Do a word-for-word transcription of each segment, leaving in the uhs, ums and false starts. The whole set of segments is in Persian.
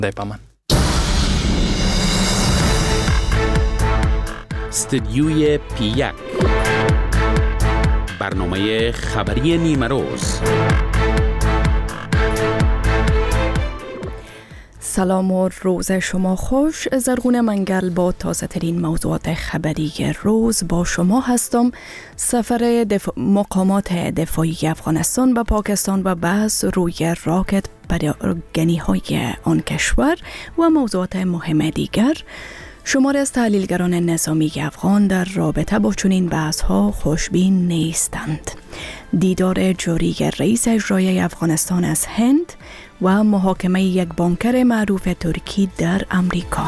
دیپامان استدیوی پی یک برنامه خبری نیمه روز. سلام و روز شما خوش. زرغون منگل با تازه ترین موضوعات خبری روز با شما هستم. سفر دف... مقامات دفاعی افغانستان به پاکستان و بحث روی راکت پراگنی های آن کشور و موضوعات مهم دیگر. شماری از تحلیلگران نظامی افغان در رابطه با چنین بحث ها خوشبین نیستند. دیدار جاری رئیس اجرایی افغانستان از هند و محاکمه یک بانکر معروف ترکی در امریکا.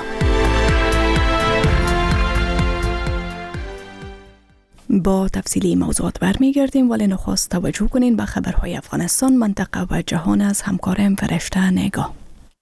با تفصیلی موضوعات برمیگردیم، ولی نخست توجه کنین به خبرهای افغانستان، منطقه و جهان از همکارم فرشته نگاه.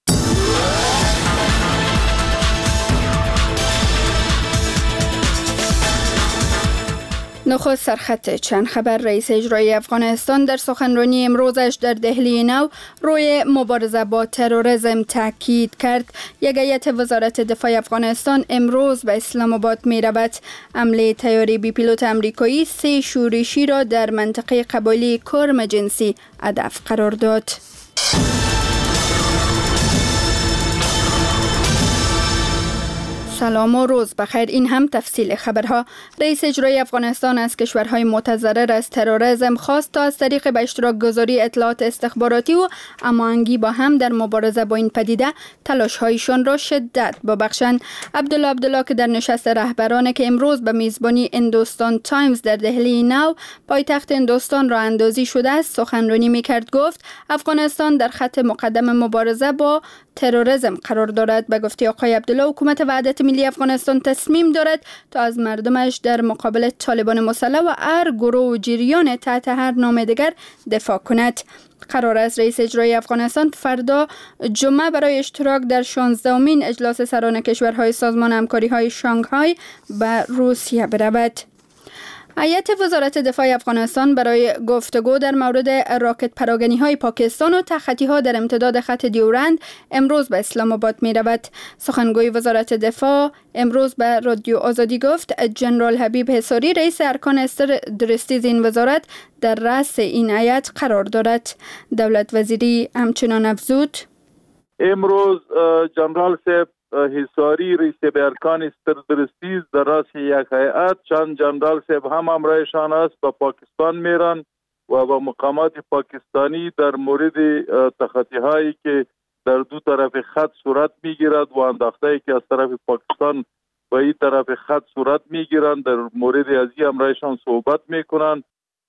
نخست سرخط چند خبر. رئیس اجرایی افغانستان در سخنرانی امروزش در دهلی نو روی مبارزه با تروریسم تاکید کرد. یک هیئت وزارت دفاع افغانستان امروز به اسلام آباد می رود. حمله طیاره بی پیلوت امریکایی سه شورشی را در منطقه قبایلی کرم جنسی هدف قرار داد. سلام و روز بخیر. این هم تفصیل خبرها. رئیس اجرایی افغانستان از کشورهای متضرر از تروریسم خواست تا از طریق به اشتراک گذاری اطلاعات استخباراتی و هماهنگی با هم در مبارزه با این پدیده تلاش‌هایشان را شدت ببخشند. عبدالله عبدالله که در نشست رهبران که امروز به میزبانی هندوستان تایمز در دهلی نو پایتخت هندوستان راه اندازی شده است سخنرانی می‌کرد، گفت افغانستان در خط مقدم مبارزه با تروریسم قرار دارد. به گفته آقای عبدالله، حکومت وحدت ملی افغانستان تصمیم دارد تا از مردمش در مقابل طالبان مسلح و هر گروه و جریان تحت هر نام دیگر دفاع کند. قرار است رئیس اجرایی افغانستان فردا جمعه برای اشتراک در شانزدهمین اجلاس سران کشورهای سازمان همکاری‌های شانگهای به روسیه برود. هیئت وزارت دفاع افغانستان برای گفتگو در مورد راکت پراگنی‌های پاکستان و تخطی‌ها در امتداد خط دیورند امروز به اسلام آباد می رود. سخنگوی وزارت دفاع امروز به رادیو آزادی گفت جنرال حبیب حصاری رئیس ارکان استر درستیز این وزارت در رأس این هیئت قرار دارد. دولت وزیری همچنان افزود امروز جنرال صاحب حصاری رئیس ارکان استر درستیز در رأس یک هیئت، چند جنرال صاحب هم همراهشان است، به پاکستان میرن و با مقامات پاکستانی در مورد تخطی هایی که در دو طرف خط صورت میگیرد و انداخته‌ای که از طرف پاکستان به این طرف خط صورت میگیرند در مورد از این همراهشان صحبت میکنند.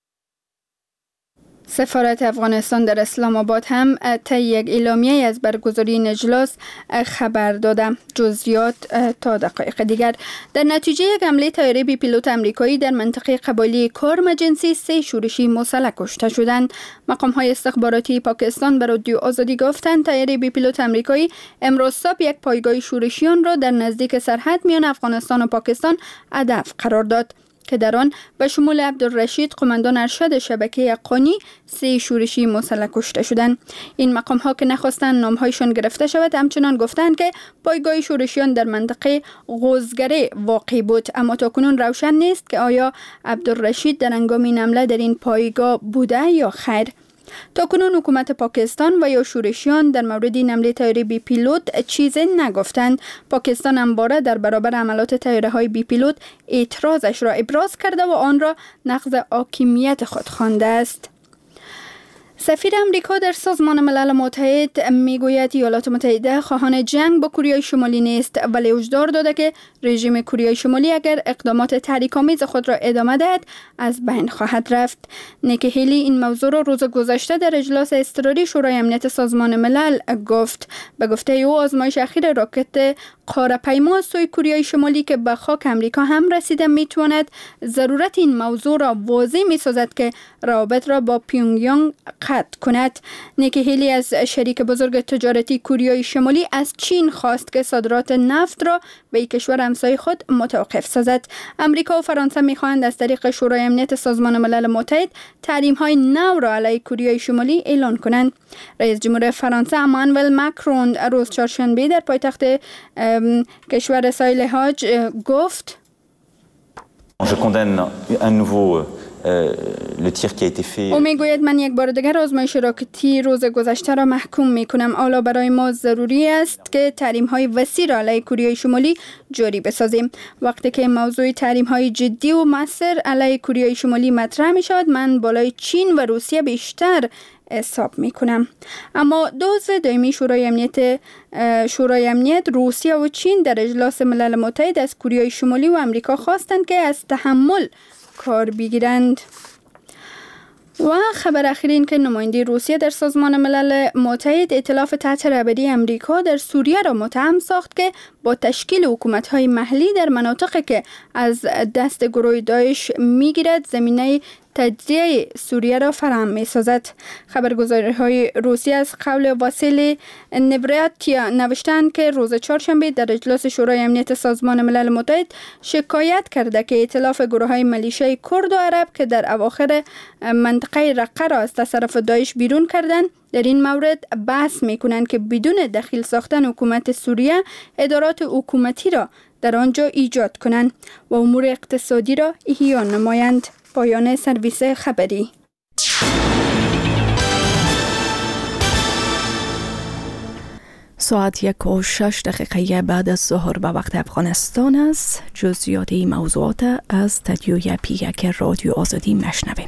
سفارت افغانستان در اسلام آباد هم طی یک اعلامیه از برگزاری این اجلاس خبر داده. جزئیات تا دقایق دیگر. در نتیجه یک حمله طیاره بی پیلوت امریکایی در منطقه قبایلی کرم جنسی سه شورشی مسلح کشته شدند. مقام‌های استخباراتی پاکستان به رادیو آزادی گفتند طیاره بی پیلوت امریکایی امروز صبح یک پایگاه شورشیان را در نزدیک سرحد میان افغانستان و پاکستان هدف قرار داد که در آن به شمول عبدالرشید قماندان ارشد شبکه قانی سه شورشی مسلح کشته شدند. این مقام ها که نخواستند نامهایشان گرفته شود همچنان گفتند که پایگاه شورشیان در منطقه غوزگره واقع بود، اما تاکنون روشن نیست که آیا عبدالرشید در هنگام این حمله در این پایگاه بوده یا خیر. تاکنون حکومت پاکستان و یا شورشیان در مورد این حمله طیاره بی پیلوت چیزی نگفتند. پاکستان همواره در برابر حملات طیاره‌های بی پیلوت اعتراضش را ابراز کرده و آن را نقض حاکمیت خود خوانده است. سفیر امریکا در سازمان ملل متحد میگوید ایالات متحده خواهان جنگ با کره شمالی نیست، ولی هشدار داده که رژیم کره شمالی اگر اقدامات تحریک‌آمیز خود را ادامه دهد از بین خواهد رفت. نیکی هیلی این موضوع را روز گذشته در اجلاس اضطراری شورای امنیت سازمان ملل گفت. به گفته او آزمایش اخیر راکت قاره‌پیما از سوی کوریای شمالی که به خاک امریکا هم رسیده میتواند ضرورت این موضوع را واضح میسازد که روابط را با پیونگیانگ قطع کند. نیکی هیلی از شریک بزرگ تجارتی کوریای شمالی از چین خواست که صادرات نفت را به کشور همسایه خود متوقف سازد. امریکا و فرانسه میخواهند از طریق شورای امنیت سازمان ملل متحد تحریم های نو را علیه کوریای شمالی اعلان کنند. رئیس جمهور فرانسه امانوئل ماکرون روز چهارشنبه در پایتخت کشور ساحل حاج گفت Je condamne à nouveau le tir qui a été fait. او میگوید من یک بار دیگر آزمایش راکتی روز گذشته را محکوم میکنم. حالا برای ما ضروری است که تحریم های وسیع را علیه کوریای شمالی جاری بسازیم. وقتی که موضوع تحریم های جدی و مؤثر علیه کوریای شمالی مطرح می شود من بالای چین و روسیه بیشتر حساب می کنم. اما عضو دائمی شورای امنیت شورای امنیت روسیه و چین در اجلاس ملل متحد از کوریای شمالی و امریکا خواستند که از تحمل کار بگیرند. و خبر اخیر این که نماینده روسیه در سازمان ملل متحد ائتلاف تحت رهبری امریکا در سوریه را متهم ساخت که با تشکیل حکومت‌های محلی در مناطقی که از دست گروه داعش می‌گیرد زمینه تجزیه سوریه را فراهم می‌سازد. خبرگزاری‌های روسیه از قول واسیلی نبراتیا نوشتند که روز چهارشنبه در اجلاس شورای امنیت سازمان ملل متحد شکایت کرده که ائتلاف گروه‌های ملیشه‌ای کرد و عرب که در اواخر منطقه رقه را از تصرف داعش بیرون کردند در این مورد بحث می‌کنند که بدون دخیل ساختن حکومت سوریه ادارات حکومتی را در آنجا ایجاد کنند و امور اقتصادی را احیا نمایند. پایان سرویس خبری. ساعت یک و شش دقیقه بعد از ظهر به وقت افغانستان است. جزئیات این موضوعات از تدیوی پی یک رادیو آزادی مشنوین.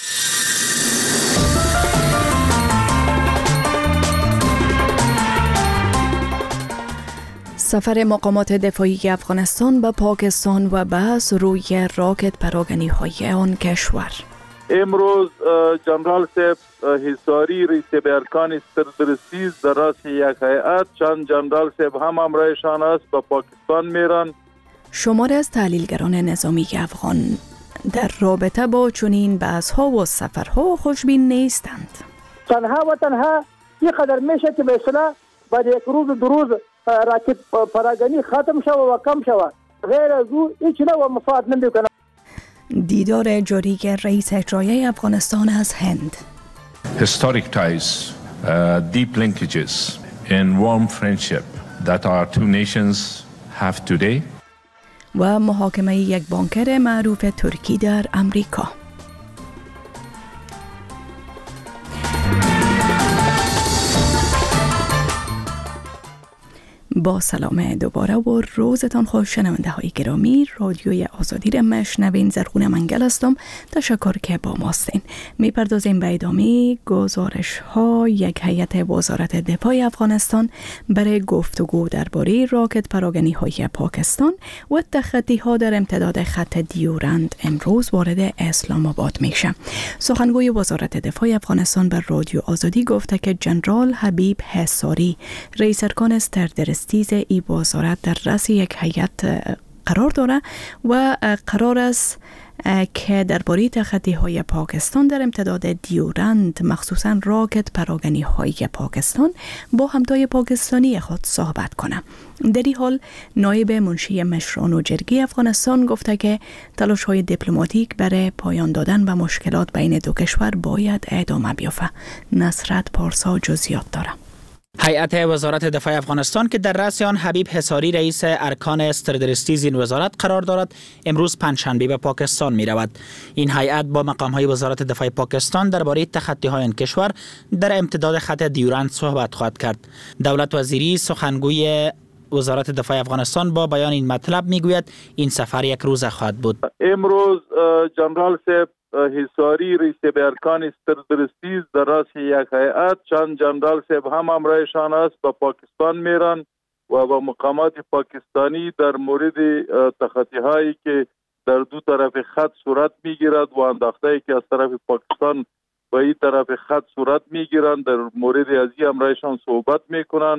سفر مقامات دفاعی افغانستان به پاکستان و بحث روی راکت پراگنی های آن کشور. امروز جنرال صاحب حصاری رئیس ارکان سردرستیز در راس یک هیئت چند جنرال صاحب هم همراهشان است به پاکستان میرن. شمار از تحلیلگران نظامی افغان در رابطه با چنین بحث ها و سفرها خوشبین نیستند. تنها و تنها اینقدر میشه که به اصطلاح بعد یک روز دو روز راکت پراگنی ختم شوه و کم شوه، غیر از او هیچ نوع مفاد نمیکنه. دیدار جاری رئیس اجرایی افغانستان از هند. Historic ties, uh, deep linkages and warm friendship that our two nations have today. و محاکمه یک بانکر معروف ترکی در امریکا. با سلام دوباره و روزتان خوش شنونده های گرامی. رادیوی آزادی را مشنوین. زرغون منگل هستم. تشکر که با ماستین. میپردازیم به ادامه گزارش ها. یک هیئت وزارت دفاع افغانستان برای گفتگو درباره راکت پراگنی های پاکستان و تخطی ها در امتداد خط دیورند امروز وارد اسلام آباد میشه. سخنگوی وزارت دفاع افغانستان بر رادیو آزادی گفته که جنرال حبیب حصاری رئیس ارکان استردرستیز ای وزارت در رأس یک هیئت قرار داره و قرار است که درباره تخطی های پاکستان در امتداد دیورند مخصوصا راکت پراگنی های پاکستان با همتای پاکستانی خود صحبت کنه. در این حال نایب منشی مشران و جرگی افغانستان گفته که تلاش های دیپلماتیک برای پایان دادن به مشکلات بین دو کشور باید ادامه بیافته. نصرت پارسا جزئیات داره. هیئت وزارت دفاع افغانستان که در رأس آن حبیب حصاری رئیس ارکان استردرستیز این وزارت قرار دارد امروز پنجشنبه به پاکستان می رود. این هیئت با مقام های وزارت دفاع پاکستان درباره تخطی های این کشور در امتداد خط دیورند صحبت خواهد کرد. دولت وزیری سخنگوی وزارت دفاع افغانستان با بیان این مطلب می گوید این سفر یک روزه خواهد بود. امروز جنرال صاحب حصاری رئیس ارکان سردرستیز در راس یک هیئت چند جنرال صاحب هم همراهشان است به پاکستان میرن و با مقامات پاکستانی در مورد تخطی هایی که در دو طرف خط صورت میگیرد و انداخته‌ای که از طرف پاکستان به این طرف خط صورت میگیرند در مورد از این همراهشان صحبت میکنند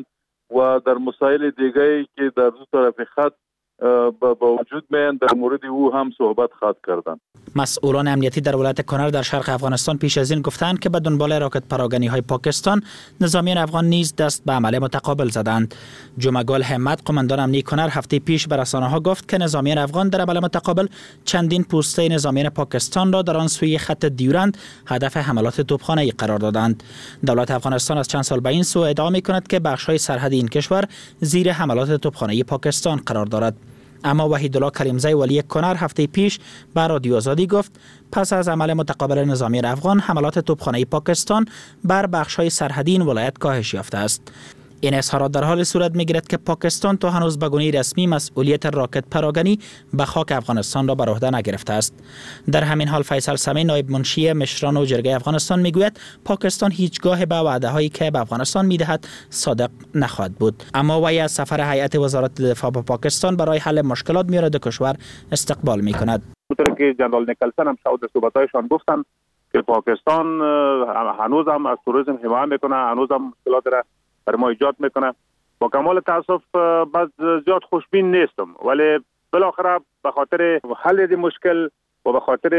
و در مسائل دیگری که در دو طرف خط با وجود میان در مورد او هم صحبت خواهد کردند. مسئولان امنیتی در ولایت کنر در شرق افغانستان پیش از این گفتند که به دنبال راکت پراگنی های پاکستان نظامیان افغان نیز دست به عمل متقابل زدند. جمعگل همت قماندان امنیتی کنر هفته پیش به رسانه ها گفت که نظامیان افغان در عمل متقابل چندین پوسته نظامیان پاکستان را در آن سوی خط دیورند هدف حملات توپخانه‌ای قرار دادند. دولت افغانستان از چند سال به این سو ادعا می‌کند که بخش‌های سرحدی این کشور زیر حملات توپخانه‌ای پاکستان قرار دارد. اما وحیدالله کریمزی ولی کنر هفته پیش به رادیو آزادی گفت پس از عمل متقابل نظامی افغان حملات توپخانه‌ای پاکستان بر بخش‌های سرحدی این ولایت کاهش یافته است. این اظهارات در حال صورت می‌گیرد که پاکستان تا هنوز به گونه رسمی مسئولیت راکت پراگنی به خاک افغانستان را بر عهده نگرفته است. در همین حال فیصل سمی نایب منشی مشران و جرگه افغانستان میگوید پاکستان هیچگاه به وعده‌هایی که به افغانستان میدهد صادق نخواهد بود. اما وی از سفر هیئت وزارت دفاع به پاکستان برای حل مشکلات میان دو کشور استقبال می‌کند. همونطور که جنرال نیکلسن هم شاید صحبت‌هایشان گفتند که پاکستان هنوز هم از توریسم حمایت میکنه، هنوز هم مشکلات را بر ما ایجاد میکنه. با کمال تاسف بعض زیاد خوشبین نیستم، ولی بالاخره به خاطر حل این مشکل و به خاطر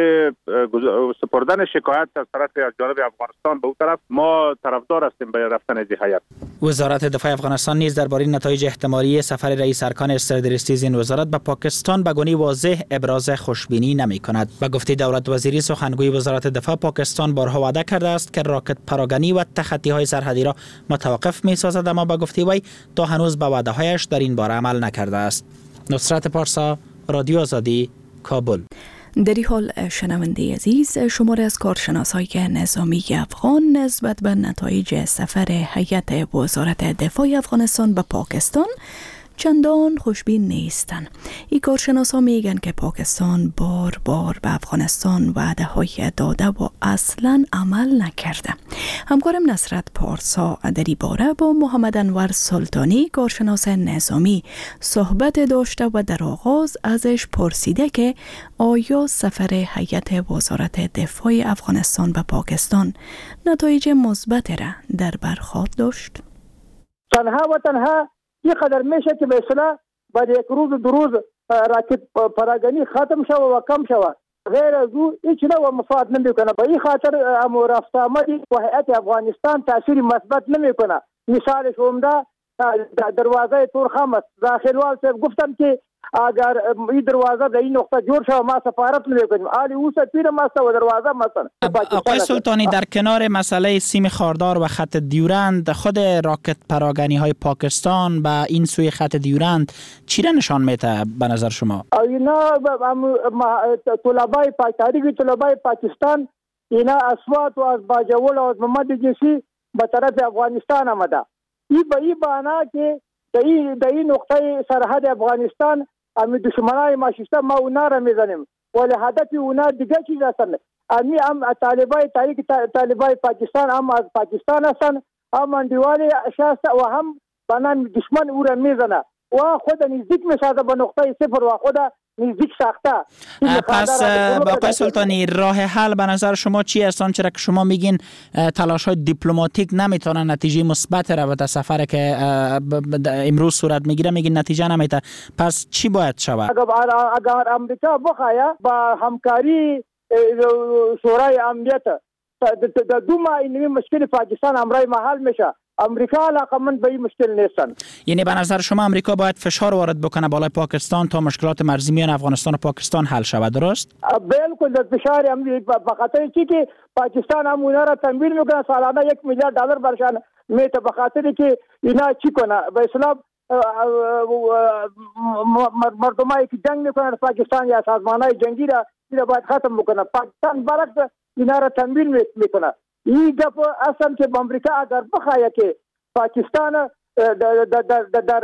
سپردن شکایت از طرف از جانب افغانستان به اون طرف ما طرفدار هستیم به رفتن از هیئت. وزارت دفاع افغانستان نیز درباره نتایج احتمالی سفر رئیس ارکان استرادریستیز این وزارت به پاکستان به گونه واضح ابراز خوشبینی نمی کند. به گفته دولت وزیری سخنگوی وزارت دفاع، پاکستان بارها وعده کرده است که راکت پراگنی و تخطی های سرحدی را متوقف می سازد، اما به گفته وی تا هنوز به وعده هایش در این باره عمل نکرده است. نصرت پارسا، رادیو آزادی، کابل. در این حال شنونده عزیز، شماره از کارشناسای نظامی افغان نسبت به نتایج سفر هیئت وزارت دفاع افغانستان به پاکستان چندان خوشبین نیستن. این کارشناسا میگن که پاکستان بار بار به افغانستان وعده های داده و اصلا عمل نکرده. همکارم نصرت پارسا در این باره با محمد انور سلطانی کارشناس نظامی صحبت داشته و در آغاز ازش پرسیده که آیا سفر هیئت وزارت دفاع افغانستان به پاکستان نتایج مثبت را در بر خواهد داشت؟ تنها و تنها این قدر میشه که به اصطلاح بعد یک روز دو روز راکت پراگنی ختم شوه و کم شوه، غیر از او هیچ نوع مفاد نمیکنه. به این خاطر امو رفت آمدی و هیئت افغانستان تاثیر مثبت نمیکنه. مثالش عمده دروازه تورخم است. داخلوال صاحب گفتن که اگر این دروازه در این نقطه جور شوه ما سفارت نمیکنیم، حالی او سفیر ما است و دروازه مثلا. آقای سلطانی، در کنار مسئله سیم خاردار و خط دیورند، خود راکت پراگنی های پاکستان به این سوی خط دیورند چی را نشان میده به نظر شما؟ اینا طلبای تاریخی طلبای پاکستان اینا اصوات و از باجول و از محمد جنسی به طرف افغانستان آمده. این به این بنا که در این نقطه سرحد افغانستان امی دشمنای ماشیسته ما اونا را میزنیم، ولی هدف اونا دیگه چیز هستن. امی هم طالبای تاریخ طالبای پاکستان هم از پاکستان هستن، هم اندیوال شاست و هم بنان دشمن او را میزنه و خود نزدیک میسازه به نقطه صفر و خود نزدیک ساخته. پس آقای سلطانی، راه حل به نظر شما چی است؟ چرا که شما میگین تلاش های دیپلماتیک نمیتونه نتیجه مثبت را به سفر که امروز صورت میگیره میگین نتیجه نمیده، پس چی باید شود؟ اگر اگر امریکا بخواه با همکاری شورای امنیت در دو ماه این مشکل پاکستان امرای محل میشه، امریکا علاقمند به این مشکل نیستن. یعنی به نظر شما امریکا باید فشار وارد بکنه بالای پاکستان تا مشکلات مرزی میان افغانستان و پاکستان حل شود، درست؟ بالکل. در فشار امریکا به خاطر چی که پاکستان هم اونا را تمویل میکنه، سالانه یک میلیارد دلار برشان میته، به خاطر که اینا چی کنه به اصطلاح مردمایی که جنگ میکنن پاکستان یا سازمانهای جنگی را اینا باید ختم بکنه. پاکستان برعکس اینا را تمویل میکنه. این گپ اصلا که امریکا اگر بخواه که پاکستان در در در در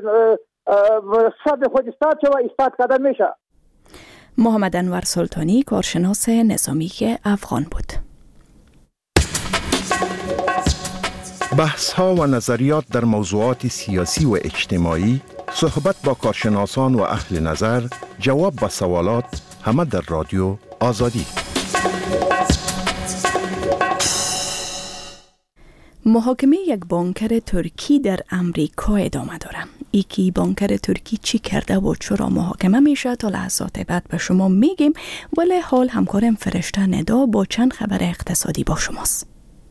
صد خود استاد شو استاد قدم میشه. محمد انور سلطانی کارشناس نظامی افغان بود. بحث ها و نظریات در موضوعات سیاسی و اجتماعی، صحبت با کارشناسان و اهل نظر، جواب به سوالات، همه در رادیو آزادی. محاکمه یک بانکر ترکی در امریکا ادامه داره. یکی بانکر ترکی چی کرده و چرا محاکمه میشه تا لحظات بعد به شما میگیم، ولی حال همکارم فرشته ندا با چند خبر اقتصادی با شماست.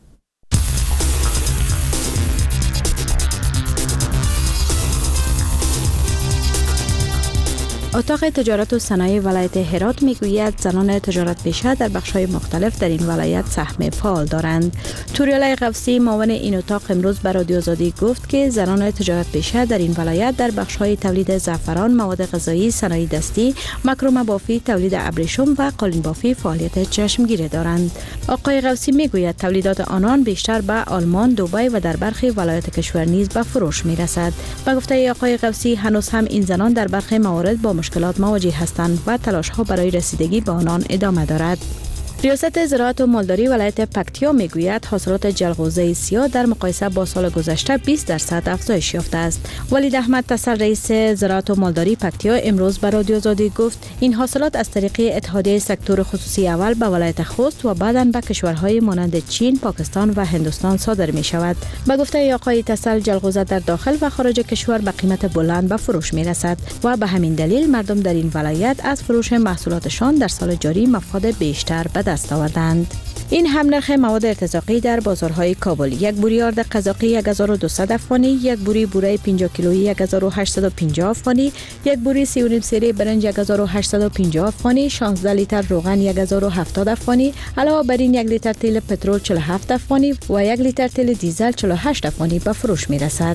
اتاق تجارت و صنایع ولایت هرات میگوید زنان تجارت پیشه در بخش‌های مختلف در این ولایت سهم فعال دارند. توریالا قوسی معاون این اتاق امروز به رادیو آزادی گفت که زنان تجارت پیشه در این ولایت در بخش‌های تولید زعفران، مواد غذایی، صنایع دستی، مکرم بافی، تولید ابریشم و قالین بافی فعالیت چشمگیر دارند. آقای قوسی میگوید تولیدات آنان بیشتر به آلمان، دبی و در برخی ولایات کشور نیز به فروش میرسد. به گفته آقای قوسی هنوز هم این زنان در برخی موارد با مشکلات مواجه هستند و تلاش ها برای رسیدگی به آنان ادامه دارد. ریاست زراعت و مالداری ولایت پکتیا میگوید حاصلات جلغوزه سیاه در مقایسه با سال گذشته بیست درصد افزایش یافته است. ولید احمد تسل رئیس زراعت و مالداری پکتیا امروز به رادیو آزادی گفت این حاصلات از طریق اتحادیه سکتور خصوصی اول به ولایت خوست و بعداً به کشورهای مانند چین، پاکستان و هندوستان صادر می شود. به گفته آقای تسل جلغوزه در داخل و خارج کشور به قیمت بلند به فروش می رسد و به همین دلیل مردم در این ولایت از فروش محصولاتشان در سال جاری مفاد بیشتر به دست آوردند. این هم نرخ مواد ارتزاقی در بازارهای کابل: یک بوری آرد قزاقی یک هزار و دویست افغانی، یک بوری بوره پنجاه کیلویی یک هزار و هشتصد و پنجاه افغانی، یک بوری سی و نیم سری برنج یک هزار و هشتصد و پنجاه افغانی، شانزده لیتر روغن یک هزار و هفتاد افغانی، علاوه بر این یک لیتر تیل پترول چهل و هفت افغانی و یک لیتر تیل دیزل چهل و هشت افغانی به فروش می رسد.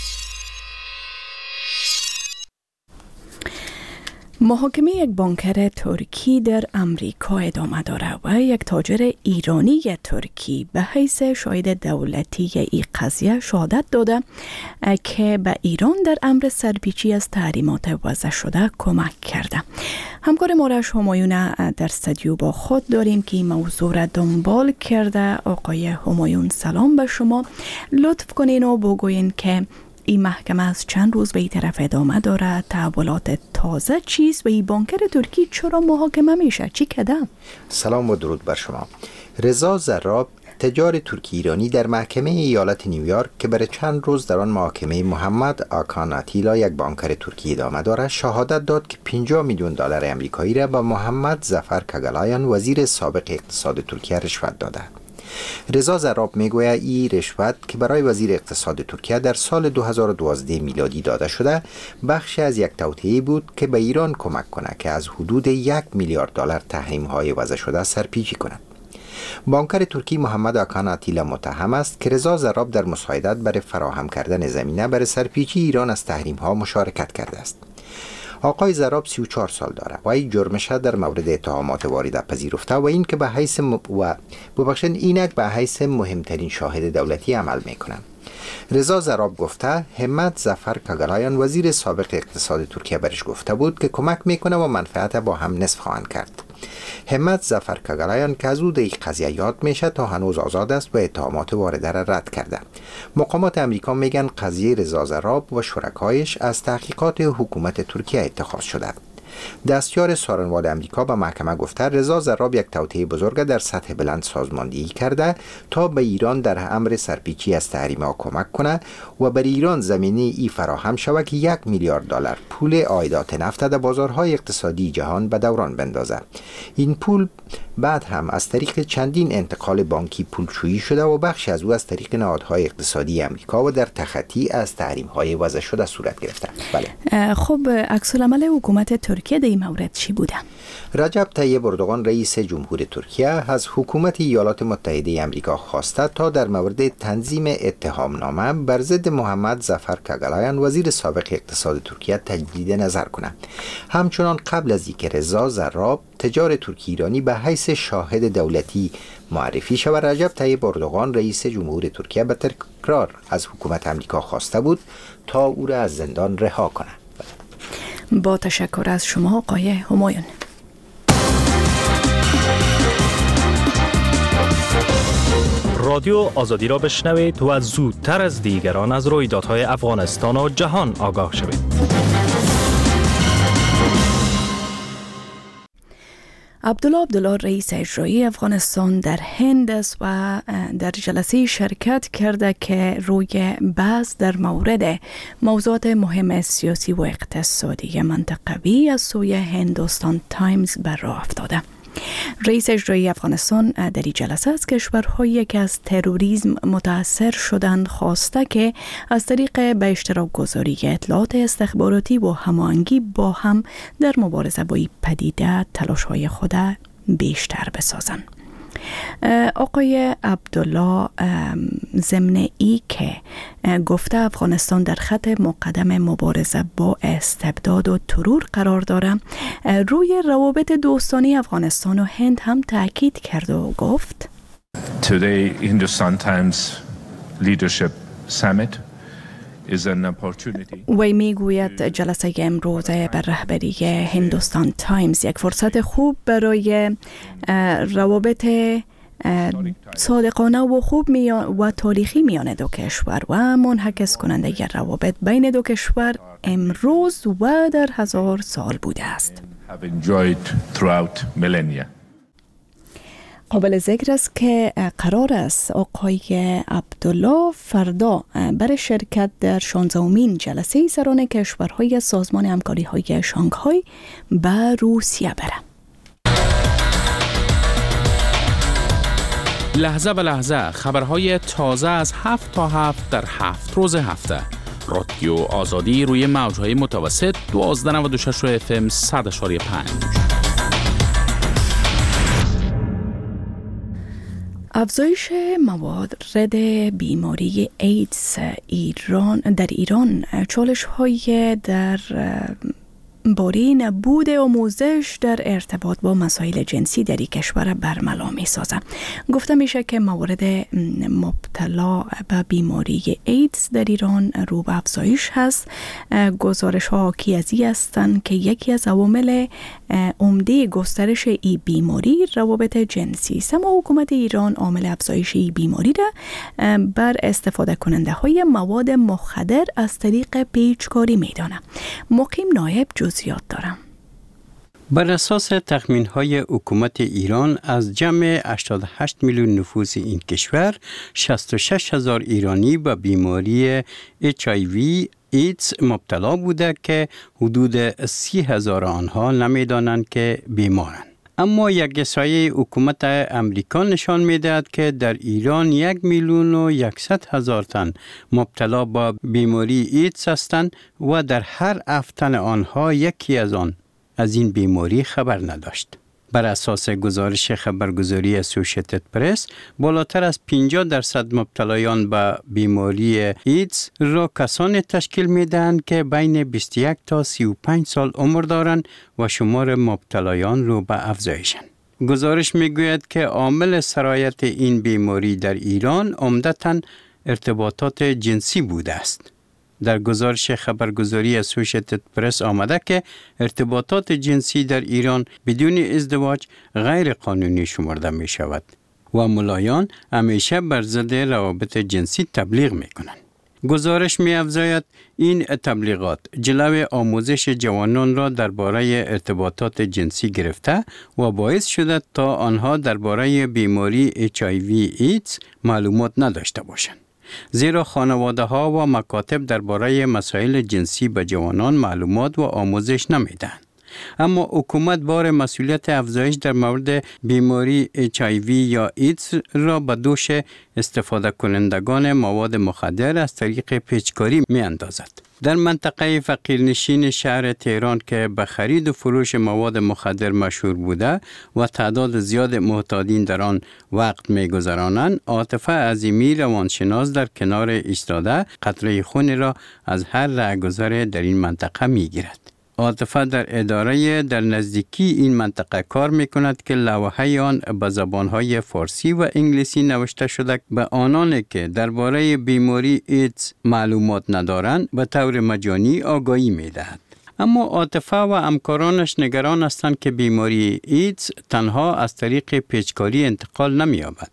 محاکمه یک بانکر ترکی در امریکا ادامه داره و یک تاجر ایرانی ترکی به حیث شاهد دولتی این قضیه شهادت داده که به ایران در امر سرپیچی از تحریمات وضع شده کمک کرده. همکار مارش همایون در استودیو با خود داریم که این موضوع را دنبال کرده. آقای همایون سلام به شما. لطف کنین و بگوین که این محکمه از چند روز به این طرف ادامه داره، تحولات تازه چیست و این بانکر ترکی چرا محاکمه میشه؟ چی کده؟ سلام و درود بر شما. رضا زراب تجار ترکی ایرانی در محکمه ایالت نیویورک که برای چند روز در آن محاکمه محمد آکان آتیلا یک بانکر ترکی ادامه دارد شهادت داد که پنجاه میلیون دلار امریکایی را به محمد ظفر کاگالایان وزیر سابق اقتصاد ترکیه رشوت داده. رضا زراب میگوید این رشوت که برای وزیر اقتصاد ترکیه در سال دو هزار و دوازده میلادی داده شده بخشی از یک توطئه بود که به ایران کمک کنه که از حدود یک میلیارد دلار تحریم های وضع شده سرپیچی کند. بانکر ترکی محمد آکان آتیلا متهم است که رضا زراب در مساعدت برای فراهم کردن زمینه برای سرپیچی ایران از تحریم ها مشارکت کرده است. آقای زراب سی و چهار سال دارد و این جرمش در مورد اتهامات وارده پذیرفته و این که به حیث م... و ببخشید اینک به حیث مهمترین شاهد دولتی عمل میکنند. رضا زراب گفته همت ظفر کاگالایان وزیر سابق اقتصاد ترکیه برش گفته بود که کمک میکنه و منفعت با هم نصف خواهند کرد. همت ظفر کاگالایان که از او در این قضیه یاد میشه تا هنوز آزاد است و اتهامات وارده را رد کرده. مقامات امریکا میگن قضیه رضا زراب و شرکایش از تحقیقات حکومت ترکیه اتخاذ شده. دستیار سارنوال امریکا به محکمه گفته رضا زراب یک توطئه بزرگ در سطح بلند سازماندهی کرده تا به ایران در امر سرپیچی از تحریم‌ها کمک کنه و بر ایران زمینه ای فراهم شود که یک میلیارد دلار پول عایدات نفت در بازارهای اقتصادی جهان به دوران بندازه. این پول بعد هم از طریق چندین انتقال بانکی پولشویی شده و بخشی از او از طریق نهادهای اقتصادی امریکا و در تخطی از تحریم‌های وضع شده صورت گرفته. بله. خب عکس العمل حکومت ترکیه در این مورد چی بوده؟ رجب طیب اردوغان رئیس جمهور ترکیه از حکومت ایالات متحده آمریکا خواسته تا در مورد تنظیم اتهامنامه بر ضد محمد ظفر کاگالایان وزیر سابق اقتصاد ترکیه تجدید نظر کنند. همچنان قبل از اینکه رضا زراب تجار ترکی ایرانی به حیث شاهد دولتی معرفی شود، رجب طیب اردوغان رئیس جمهور ترکیه به تکرار از حکومت آمریکا خواسته بود تا او را از زندان رها کند. با تشکر از شما آقای همایون. رادیو آزادی را بشنوید و زودتر از دیگران از رویدادهای افغانستان و جهان آگاه شوید. عبدالله عبدالله رئیس اجرایی افغانستان در هند است و در جلسه شرکت کرده که روی بحث در مورد موضوعات مهم سیاسی و اقتصادی منطقوی از سوی هندوستان تایمز بر راه افتاده. رئیس اجرایی افغانستان در این جلسه از کشورهایی که از تروریسم متاثر شدند خواسته که از طریق به اشتراک گذاری اطلاعات استخباراتی و هماهنگی با هم در مبارزه با این پدیده تلاش‌های خود بیشتر بسازند. آقای عبدالله ضمن ای که گفته افغانستان در خط مقدم مبارزه با استبداد و ترور قرار داره، روی روابط دوستانه افغانستان و هند هم تاکید کرد و گفت Today Hindustan Times Leadership Summit وی می گوید جلسه امروز بر رهبری هندوستان تایمز یک فرصت خوب برای روابط صادقانه و خوب و تاریخی میان دو کشور و منعکس کننده روابط بین دو کشور امروز و در هزار سال بوده است. قابل ذکر است که قرار است آقای عبدالله فردا برای شرکت در شانزدهمین جلسه سران کشورهای سازمان همکاری های شانگهای به روسیه بره. لحظه به لحظه خبرهای تازه از هفت تا هفت در هفت روز هفته. رادیو آزادی روی موجهای متوسط دوازده نود و شش اف ام صد اشاری پنج. افزایش موارد بیماری ایدز ایران در ایران چالش های در باره نبود آموزش در ارتباط با مسائل جنسی در این کشور برملا می سازه. گفته میشه که موارد مبتلا به بیماری ایدز در ایران رو به افزایش هست. گزارش ها حاکی از این هستند که یکی از عوامل عمده گسترش این بیماری روابط جنسی است، اما حکومت ایران عامل افزایش این بیماری را بر استفاده کننده های مواد مخدر از طریق پیچکاری میدانه. مقیم نایب جزئیات دارم. بر اساس تخمین‌های حکومت ایران از جمع هشتاد و هشت میلیون نفوس این کشور، شصت و شش هزار ایرانی به بیماری اچ آی وی ایدز مبتلا بوده که حدود سی هزار آنها نمی‌دانند که بیمارند. اما یک احصایه حکومت امریکا نشان می‌دهد که در ایران یک میلیون و یکصد هزار تن مبتلا با بیماری ایدز هستند و در هر هفت تن آنها یکی از آن از این بیماری خبر نداشت. بر اساس گزارش خبرگزاری اسوسییتد پرس، بالاتر از پنجاه درصد مبتلایان به بیماری ایدز را کسانی تشکیل می‌دهند که بین بیست و یک تا سی و پنج سال عمر دارند و شمار مبتلایان رو به افزایشند. گزارش می‌گوید که عامل سرایت این بیماری در ایران عمدتاً ارتباطات جنسی بوده است. در گزارش خبرگزاری اسوسییتد پرس آمده که ارتباطات جنسی در ایران بدون ازدواج غیر قانونی شمرده می شود و ملایان همیشه بر ضد روابط جنسی تبلیغ می کنند. گزارش می افزاید این تبلیغات جلوی آموزش جوانان را درباره ارتباطات جنسی گرفته و باعث شده تا آنها درباره بیماری اچ آی وی ایدز معلومات نداشته باشند. زیرا خانواده ها و مکاتب درباره مسائل جنسی به جوانان معلومات و آموزش نمیدهند. اما حکومت بار مسئولیت افزایش در مورد بیماری اچ آی وی یا ایدز را به دوش استفاده کنندگان مواد مخدر از طریق پیچکاری می اندازد. در منطقه فقیرنشین شهر تهران که به خرید و فروش مواد مخدر مشهور بوده و تعداد زیاد معتادین در آن وقت می گذرانند، عاطفه عظیمی روانشناس در کنار ایستاده قطره خون را از هر رهگذر در این منطقه می گیرد. عاطفه در اداره در نزدیکی این منطقه کار می کند که لوحه آن به زبانهای فارسی و انگلیسی نوشته شده به آنان که درباره بیماری ایدز معلومات ندارند به طور مجانی آگاهی می دهد. اما عاطفه و همکارانش نگران هستند که بیماری ایدز تنها از طریق پیچکاری انتقال نمی یابد.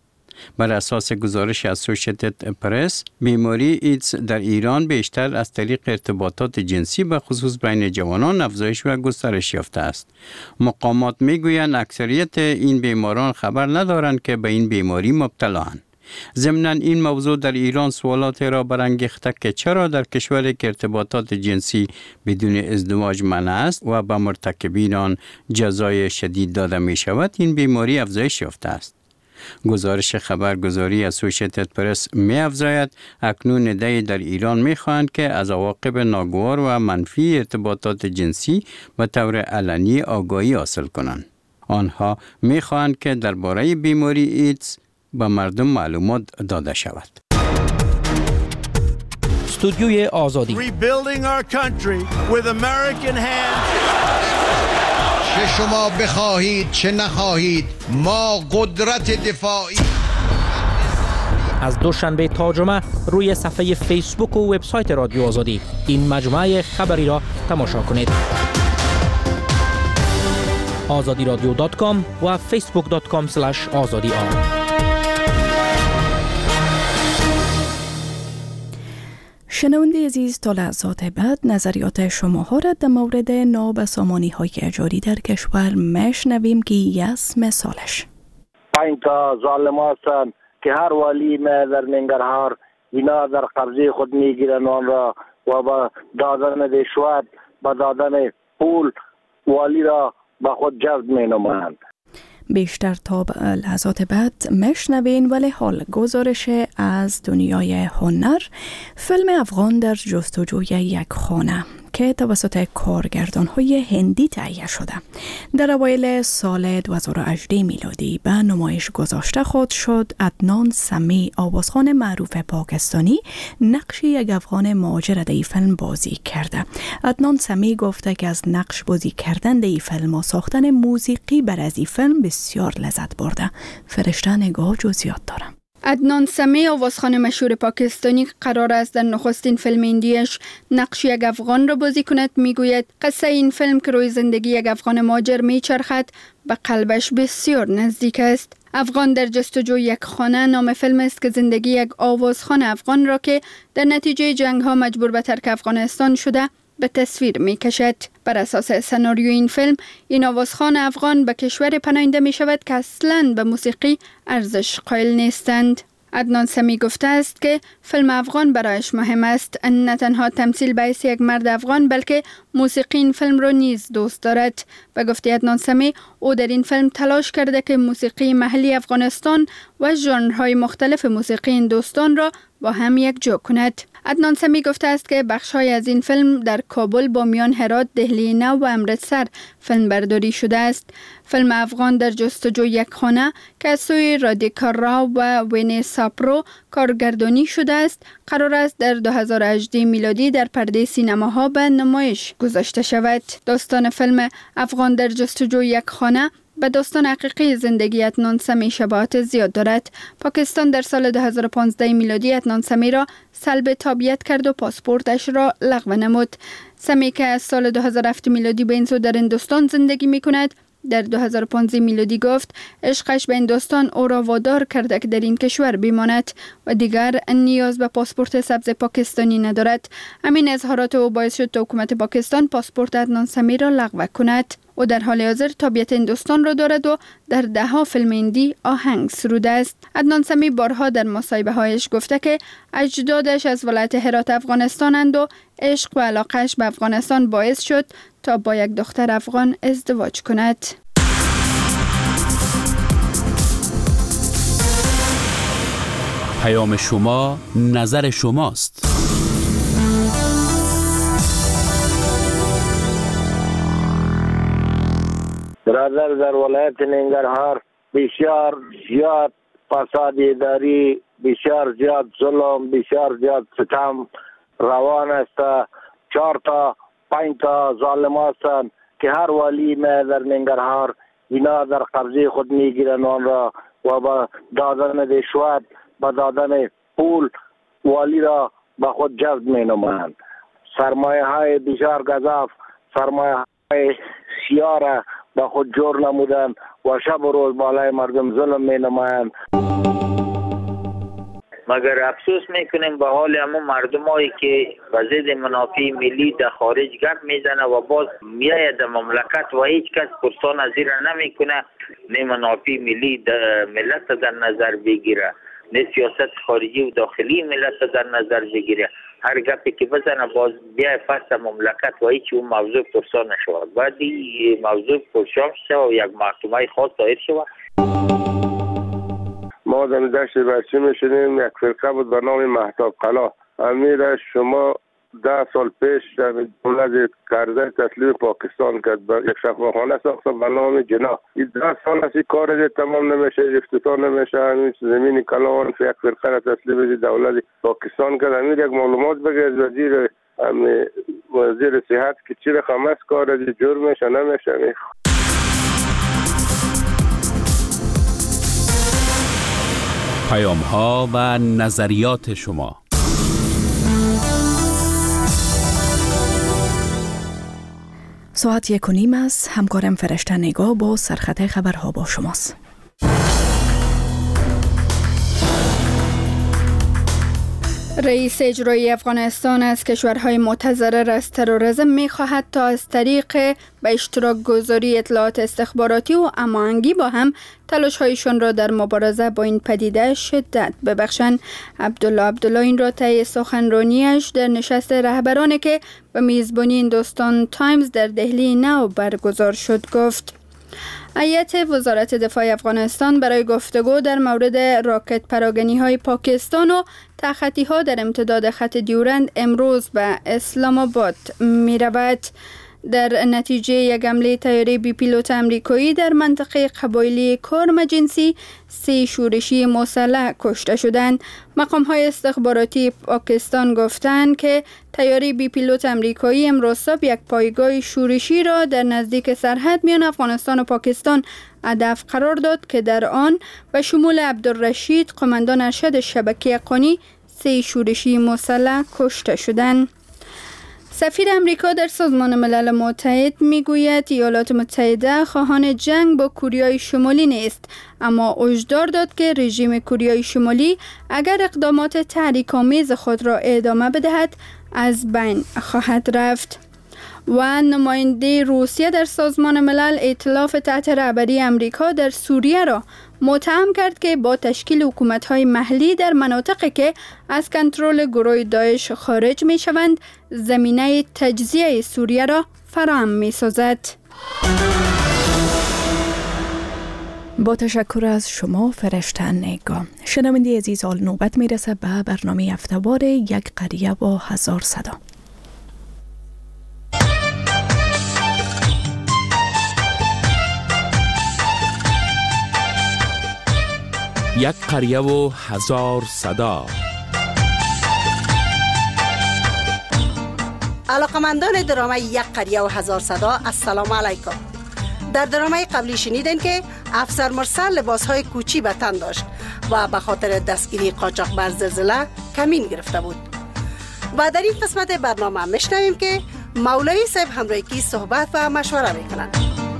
بر اساس گزارش اسوشییتد پرس، بیماری ایدز در ایران بیشتر از طریق ارتباطات جنسی به خصوص بین جوانان افزایش و گسترش یافته است. مقامات میگویند اکثریت این بیماران خبر ندارند که به این بیماری مبتلااند. ضمناً این موضوع در ایران سوالات را برانگیخته که چرا در کشوری که ارتباطات جنسی بدون ازدواج منع است و به مرتکبین آن جزای شدید داده می شود، این بیماری افزایش یافته است. گزارش خبرگزاری اسوشییتد پرس می افزاید اکنون ندای در ایران می خواهند که از عواقب ناگوار و منفی ارتباطات جنسی به طور علنی آگاهی حاصل کنند. آنها می خواهند که درباره بیماری ایدز به مردم معلومات داده شود. استودیوی آزادی Rebuilding our country with American hands. چه شما بخواهید چه نخواهید ما قدرت دفاعی. از دوشنبه تا جمعه روی صفحه فیسبوک و وبسایت رادیو آزادی این مجموعه خبری را تماشا کنید. آزادی رادیو دات کام و فیسبوک دات کام اسلش آزادی آر. شنونده عزیز، تا لحظات بعد نظریات شما ها را در مورد نابسامانی های جاری در کشور میشنویم که یک مثالش. پنج تا ظالم هستند که هر ولی در ننگرهار اینا در قبضه خود میگیرن آن را و با دادن رشوت با دادن پول والی را با خود جذب می نمایند. بیشتر تا لحظات بعد میشنوین، ولی حال گزارش از دنیای هنر. فیلم افغان در جستجوی یک خانه که توسط کارگردان‌های هندی تهیه شده در اوایل سال دو هزار و هجده میلادی به نمایش گذاشته خود شد. عدنان سمی، آوازخوان معروف پاکستانی، نقش یک افغان مهاجر در این فیلم بازی کرده. عدنان سمی گفته که از نقش بازی کردن در این فیلم و ساختن موسیقی بر از این فیلم بسیار لذت برده. فرشته نگاه جزئیات دارم. عدنان سمی، آوازخوان مشهور پاکستانی، قرار است در نخستین فیلم هندیش نقش یک افغان را بازی کند. میگوید قصه این فیلم که روی زندگی یک افغان مهاجر میچرخد به قلبش بسیار نزدیک است. افغان در جستجوی یک خانه نام فیلم است که زندگی یک آوازخوان افغان را که در نتیجه جنگ ها مجبور به ترک افغانستان شده به تصویر می کشد. بر اساس سناریوی این فیلم، این آوازخوان افغان به کشور پناهنده می شود که اصلاً به موسیقی ارزش قائل نیستند. عدنان سمی گفته است که فیلم افغان برایش مهم است، نه تنها تمثیل به یک مرد افغان بلکه موسیقی این فیلم را نیز دوست دارد. به گفته عدنان سمی، او در این فیلم تلاش کرده که موسیقی محلی افغانستان و ژانرهای مختلف موسیقی هندوستان را با هم یکجا کند. عدنان سمی گفته است که بخش‌های از این فیلم در کابل، بامیان، هرات، دهلی نو و امرتسر فیلم برداری شده است. فیلم افغان در جستجوی یک خانه که از سوی رادیکا راو و وینی ساپرو کارگردانی شده است، قرار است در دو هزار و هجده میلادی در پرده سینماها به نمایش گذاشته شود. داستان فیلم افغان در جستجوی یک خانه به داستان حقیقی زندگی عدنان سمی شباهت زیاد دارد. پاکستان در سال دو هزار و پانزده میلادی عدنان سمی را سلب تابعیت کرد و پاسپورتش را لغو نمود. سمی که از سال دو هزار و هفت میلادی به این سو در هندوستان زندگی می کند، در دو هزار و پانزده میلادی گفت عشقش به هندوستان او را وادار کرده که در این کشور بماند و دیگر نیاز به پاسپورت سبز پاکستانی ندارد. همین اظهارات او باعث شد تا حکومت پاکستان پاسپورت عدنان سمی را لغو کند. او در حال حاضر تابعیت هندوستان را دارد و در ده ها فیلم هندی آهنگ سروده است. عدنان سمی بارها در مصاحبه هایش گفته که اجدادش از ولایت هرات افغانستانند و عشق و علاقهش به افغانستان باعث شد تا با یک دختر افغان ازدواج کند. پیام شما، نظر شماست. برادر، در ولایت ننگرهار بسیار زیاد فساد اداری، بسیار زیاد ظلم، بسیار زیاد ستم روان است. چهار تا پنج تا ظالم هستند که هر ولی در ننگرهار اینا در قبضه خود میگیرن آن را و با دادن رشوت با دادن پول والی را با خود جذب می نمایند. سرمایه های بسیار گزاف، سرمایه های سیاه با خود جور نمودن و شب و روز بالای مردم ظلم می نمایند. مگر افسوس میکنیم به حال همون مردمایی که به ضد منافع ملی در خارج گپ میزنه و باز میاید در مملکت و هیچ کس پرسان از این نمیکنه، نه منافع ملی در ملت در نظر بگیره، نه سیاست خارجی و داخلی ملت در نظر بگیره. هر گپی که بزنه باز بیای پس مملکت و هیچ اون موضوع پرسان نشود. بعد این موضوع پرسان شد و یک محکمه خاص دایر شد. ما در دشت برچی میشدیم، یک فرقه بود به نام مهتاب قلا. امیر شما ده سال پیش دولت کرده تسلیم پاکستان کرد، یک شفاخانه ساخت به نام جنا. این ده سال از این کار تمام نمیشه، افتتاح نمیشه. همین زمین کلان یک فرقه را تسلیم دولت پاکستان کرد. امیر یک معلومات بگه از وزیر وزیر صحت که چی رقم است کار از جور میشه نمیشه. پیام ها و نظریات شما. ساعت یک و نیم است. همکارم فرشته نگاه با سرخط خبرها با شماست. رئیس اجرایی افغانستان از کشورهای متضرر از تروریسم می‌خواهد تا از طریق به اشتراک گذاری اطلاعات استخباراتی و هماهنگی با هم تلاش‌هایشان را در مبارزه با این پدیده شدت ببخشند. عبدالله عبدالله این را طی سخنرانیش در نشست رهبرانی که به میزبانی هندوستان تایمز در دهلی نو برگزار شد گفت. هیئت وزارت دفاع افغانستان برای گفتگو در مورد راکت پراگنی های پاکستان و تخطی ها در امتداد خط دیورند امروز به اسلام آباد می رود. در نتیجه یک حمله طیاره بی پیلوت امریکایی در منطقه قبایلی کرم جنسی سه شورشی مسلح کشته شدند. مقام‌های استخباراتی پاکستان گفتند که طیاره بی پیلوت امریکایی امروز صبح یک پایگاه شورشی را در نزدیک سرحد میان افغانستان و پاکستان هدف قرار داد که در آن به شمول عبدالرشید قماندان ارشد شبکه قانی سه شورشی مسلح کشته شدند. سفیر امریکا در سازمان ملل متحد میگوید ایالات متحده خواهان جنگ با کوریای شمالی نیست، اما هشدار داد که رژیم کوریای شمالی اگر اقدامات تحریک‌آمیز خود را ادامه بدهد از بین خواهد رفت. و نماینده روسیه در سازمان ملل ائتلاف تحت رهبری امریکا در سوریه را متهم کرد که با تشکیل حکومت‌های محلی در مناطقی که از کنترل گروه داعش خارج می‌شوند زمینه تجزیه سوریه را فراهم می‌سازد. با تشکر از شما فرشته نگاه. شنونده عزیز، آل نوبت میرسه به برنامه هفته‌وار یک قریه با هزار صدا. یک قریه و هزار صدا. علاقمندان درامه یک قریه و هزار صدا، السلام علیکم. در درامه قبلی شنیدن که افسر مرسل لباسهای کوچی به تن داشت و به خاطر دستگیری قاچاقبر زلزله کمین گرفته بود. و در این قسمت برنامه میشنویم که مولوی صاحب همراه کی صحبت و مشوره میکنند.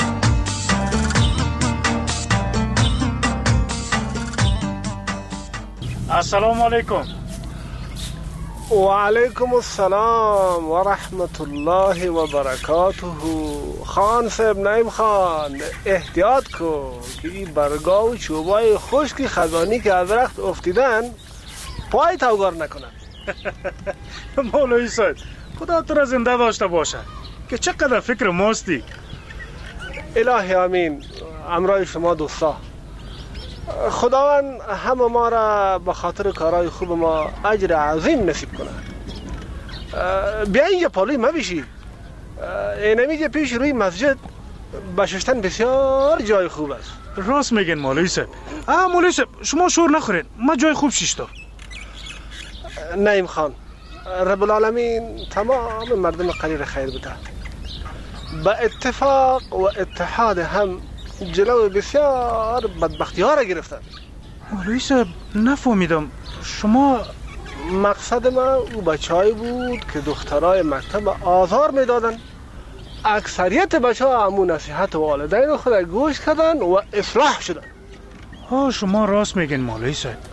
السلام علیکم. و علیکم السلام و رحمت الله و برکاته. خان صاحب نعیم خان، احتیاط کن که این برگا و چوبای خشک خزانی که از درخت افتیدن پای توگار نکنن. مولوی صاحب خدا تو را زنده داشته باشه که چقدر فکر ماستی. الهی آمین. امرای شما دوستا، خداوند همه ما را به خاطر کارهای خوب ما اجر عظیم نصیب کنه. بیا اینجا پالوی ما بشی. اینمیجا پیش روی مسجد بششتن بسیار جای خوب است. راست میگن مولوی صاحب. آه مولوی صاحب شما شور نخورین، ما جای خوب شیشتا. نعیم خان، رب العالمین تمام مردم قریر خیر بده. با اتفاق و اتحاد هم جلو بسیار بدبختی ها را گرفتن. مولوی صاحب نفهمیدم شما. مقصد ما او بچه‌ای بود که دخترای مکتب آزار میدادن. اکثریت بچه ها همون نصیحت والدین خود گوش کردن و اصلاح شدن. ها شما راست میگین مولوی صاحب.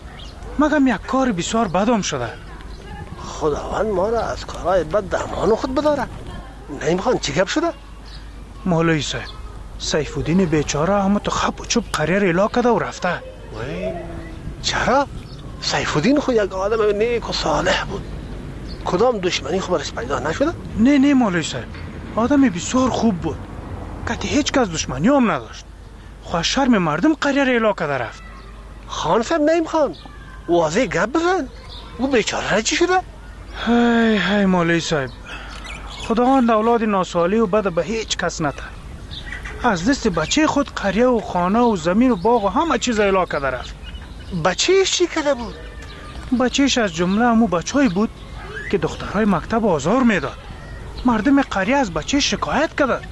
مگم یک کار بسیار بدم شده. خداوند ما را از کارهای بد در امان خود بداره. نعیم خان چی گپ شده؟ مولوی صاحب سیف الدین بیچاره همه تو خب و چوب قریر اعلام کرده و رفته. وای چرا؟ سیف الدین خود یک آدم نیک و صالح بود. کدام دشمنی خود برش پیدا نشده؟ نه نه مولوی صاحب آدم بسیار خوب بود که هیچ کس دشمنی هم نداشت. خواه شرم مردم قریر اعلام کرده رفت. خان صاحب نعیم خان واضح گپ بزن. او بیچاره را چی شده؟ های های مولوی صاحب خداوند اولاد ناسالی و بد به هیچ کس نده. از دست بچه خود قریه و خانه و زمین و باغ و همه چیز اعلام کرده رفت. بچهش چی کرده بود؟ بچهش از جمله همو بچه‌ای بود که دخترهای مکتب آزار میداد. مردم قریه از بچه شکایت کرد.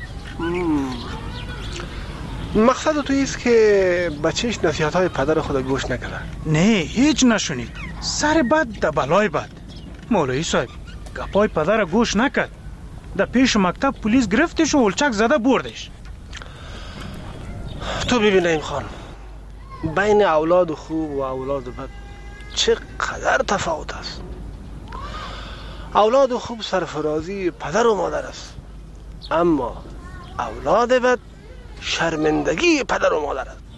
مقصد تو ایست که بچهش نصیحت های پدر خود گوش نکرده؟ نه هیچ نشونید. سر بد در بلای بد. مولوی صاحب گپای پدر گوش نکرد. در پیش مکتب پلیس گرفتش و ولچک زده بردش. تو ببین نعیم خان بین اولاد خوب و اولاد بد چقدر تفاوت است. اولاد خوب سرفرازی پدر و مادر است، اما اولاد بد شرمندگی پدر و مادر است.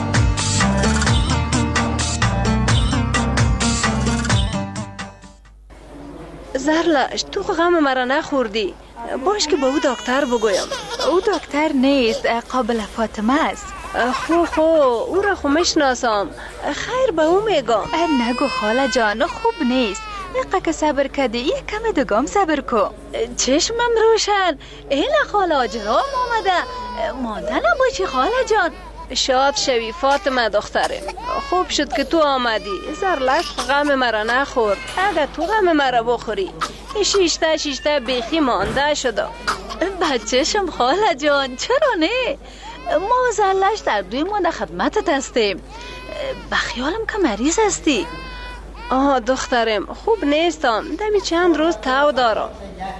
زرلش تو غم مرا نخوردی. باش که با او دکتر بگویم. او دکتر نیست، قابل فاطمه است. خو خو او را خو میشناسم. خیر به او میگم. نگو خاله جان خوب نیست. دقیقه که صبر کردی یک کم دوگام صبر کن. چشمم روشن. این خاله جرام آمده. مانده نباشی خاله جان. شاد شوی فاطمه دخترم. خوب شد که تو آمدی. زرلش غم مرا نخورد. اگر تو غم مرا بخوری شیشته شیشته بیخی مانده شده. بچه‌شم خاله جان چرا نه؟ ما زرلش در دوی ما در خدمتت هستیم. بخیالم که مریض هستی. آه دخترم خوب نیستم. دمی چند روز تاو دارم.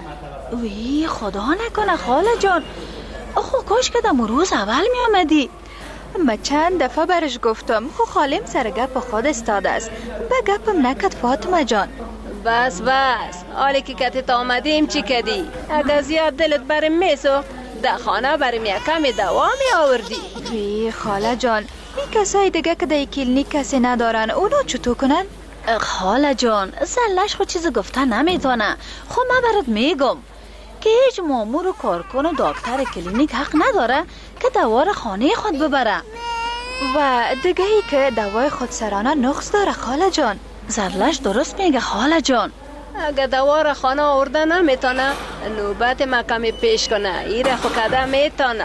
وی خدا نکنه خاله جان. آخو کاش که دم روز اول می آمدی. ما چند دفعه برش گفتم خو خالم سر گپ خود استاده است. به گپم نکد فاطمه جان. بس بس حالی که کتت آمدیم چی کدی؟ اگر زیاد دلت برم میسو در خانه برم یکم دوا می آوردی. وی خاله جان این کسای دیگه که در کلینیک کسی ندارن اونو چطور کنن؟ خاله جان زلش خود چیز گفته نمیتونه. خب من برات میگم که هیچ مامور و کارکن و دکتر کلینیک حق نداره که دوار خانه خود ببره. و دیگه ای که دوای خود سرانه نقص داره خاله جان. زرلش درست میگه خاله جان. اگه دوار خانه آورده نمیتونه نوبت مکمی پیش کنه. ایره خو کده میتونه.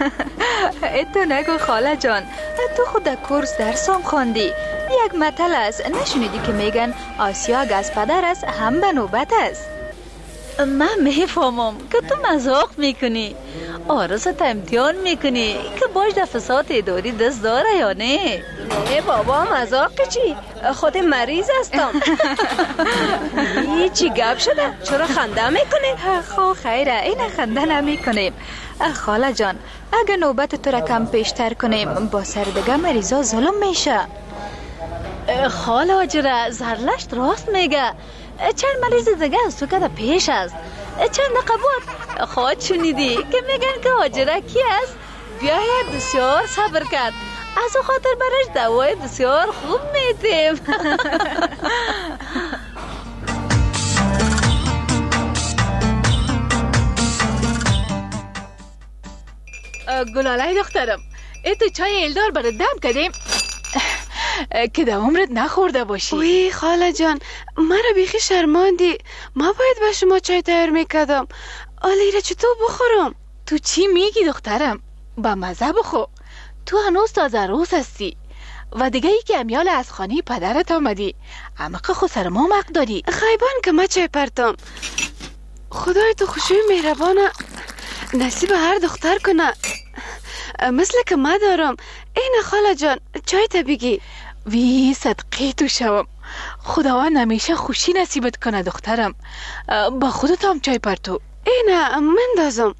تو نگو خاله جان. تو خود در کورس درسام خوندی. یک متل است نشنیدی که میگن آسیا گز پدر است هم به نوبت است. من میفهمم که تو مذاق میکنی. آرزت امتحان میکنی که باش در فساد اداری دست داره یا نه؟ نه بابا مذاق چی؟ خود مریض هستم. چی گپ شده؟ چرا خنده میکنی؟ خو خیره این خنده نمیکنیم. خاله جان اگه نوبت تو را کم پیشتر کنیم با سر دیگه مریضا ظلم میشه. خاله آجره زرلش راست میگه. چند مریض دیگه از تو که پیش است. چند دقیقه خواهد شنیدی که میگن که آجره کی است؟ بیاید بسیار صبر کرد. از او خاطر برش دوای بسیار خوب میدیم. گلاله دخترم ای تو چای ایلدار برای دم کردیم که در عمرت نخورده باشی. وی خاله جان مرا بیخی شرماندی. ما باید به شما چای تیار میکردم. آلی را چطور بخورم؟ تو چی میگی دخترم؟ با مزه بخور. تو هنوز تازه روز هستی و دیگه ای که امیال از خانه پدرت آمدی. اما که خود سر ما مق داری. خیبان که ما چای پرتم. خدای تو خوشوی مهربانه نصیب هر دختر کنه مثل که ما دارم. این خاله جان چای تا بگی. وی صدقی تو شوم. خداوند همیشه خوشی نصیبت کنه دخترم. با خودت هم چای پرتو. اینه من دازم.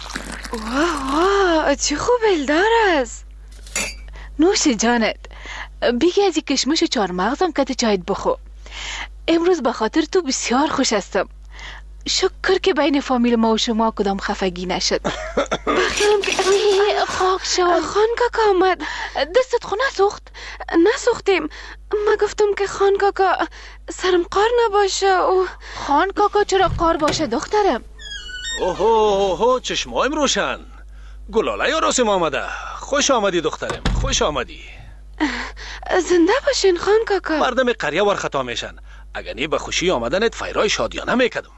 واه واه چه خوب ایلدار است. نوش جانت. بیگی از این کشمش چهار مغزم که چایت بخو. امروز به خاطر تو بسیار خوش هستم. شکر که بین فامیل ما و شما کدام خفگی نشد. بخیرم که خاک شو. خان کاکا آمد. دستت خو نسوخت؟ نسوختیم. ما گفتم که خان کاکا سرم قار نباشه و خان کاکا چرا قار باشه دخترم؟ اوهو اوهو چشمایم روشن. گلاله یا راسم آمده. خوش آمدی دخترم، خوش آمدی. زنده باشین خان کاکا. مردم قریه ور خطا میشن. اگر نی به خوشی آمدنت فیرای شادیانه میکدم.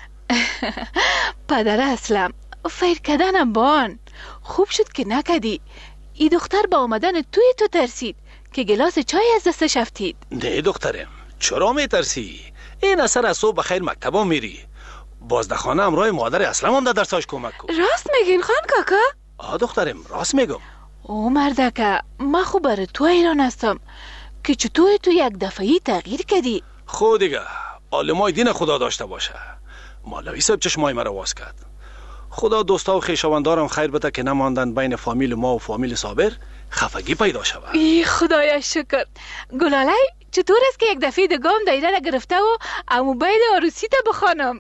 پدر اسلم فیر کردنم بان. خوب شد که نکدی. ای دختر با آمدن توی تو ترسید که گلاس چای از دستش افتید. نه دخترم، چرا میترسی؟ این اثر از صبح بخیر مکتبم میری. بازدخانه امرای مادر اسلم هم در درساش کمک کن. راست میگین خان کاکا؟ آه دخترم راست میگم. او مردکه ما خوب بر تو ایران هستم که چطور تو یک دفعی تغییر کردی. خود دیگه عالمای دین خدا داشته باشه. مولوی صاحب چشمای مرا واز کرد. خدا دوستا و خویشاوندارم خیر بده که نماندن بین فامیل ما و فامیل صابر خفگی پیدا شود. ای خدایا شکر. گلاله چطور است که یک دفعه دگام دایره را گرفته و امو بید عروسی تا بخوانم؟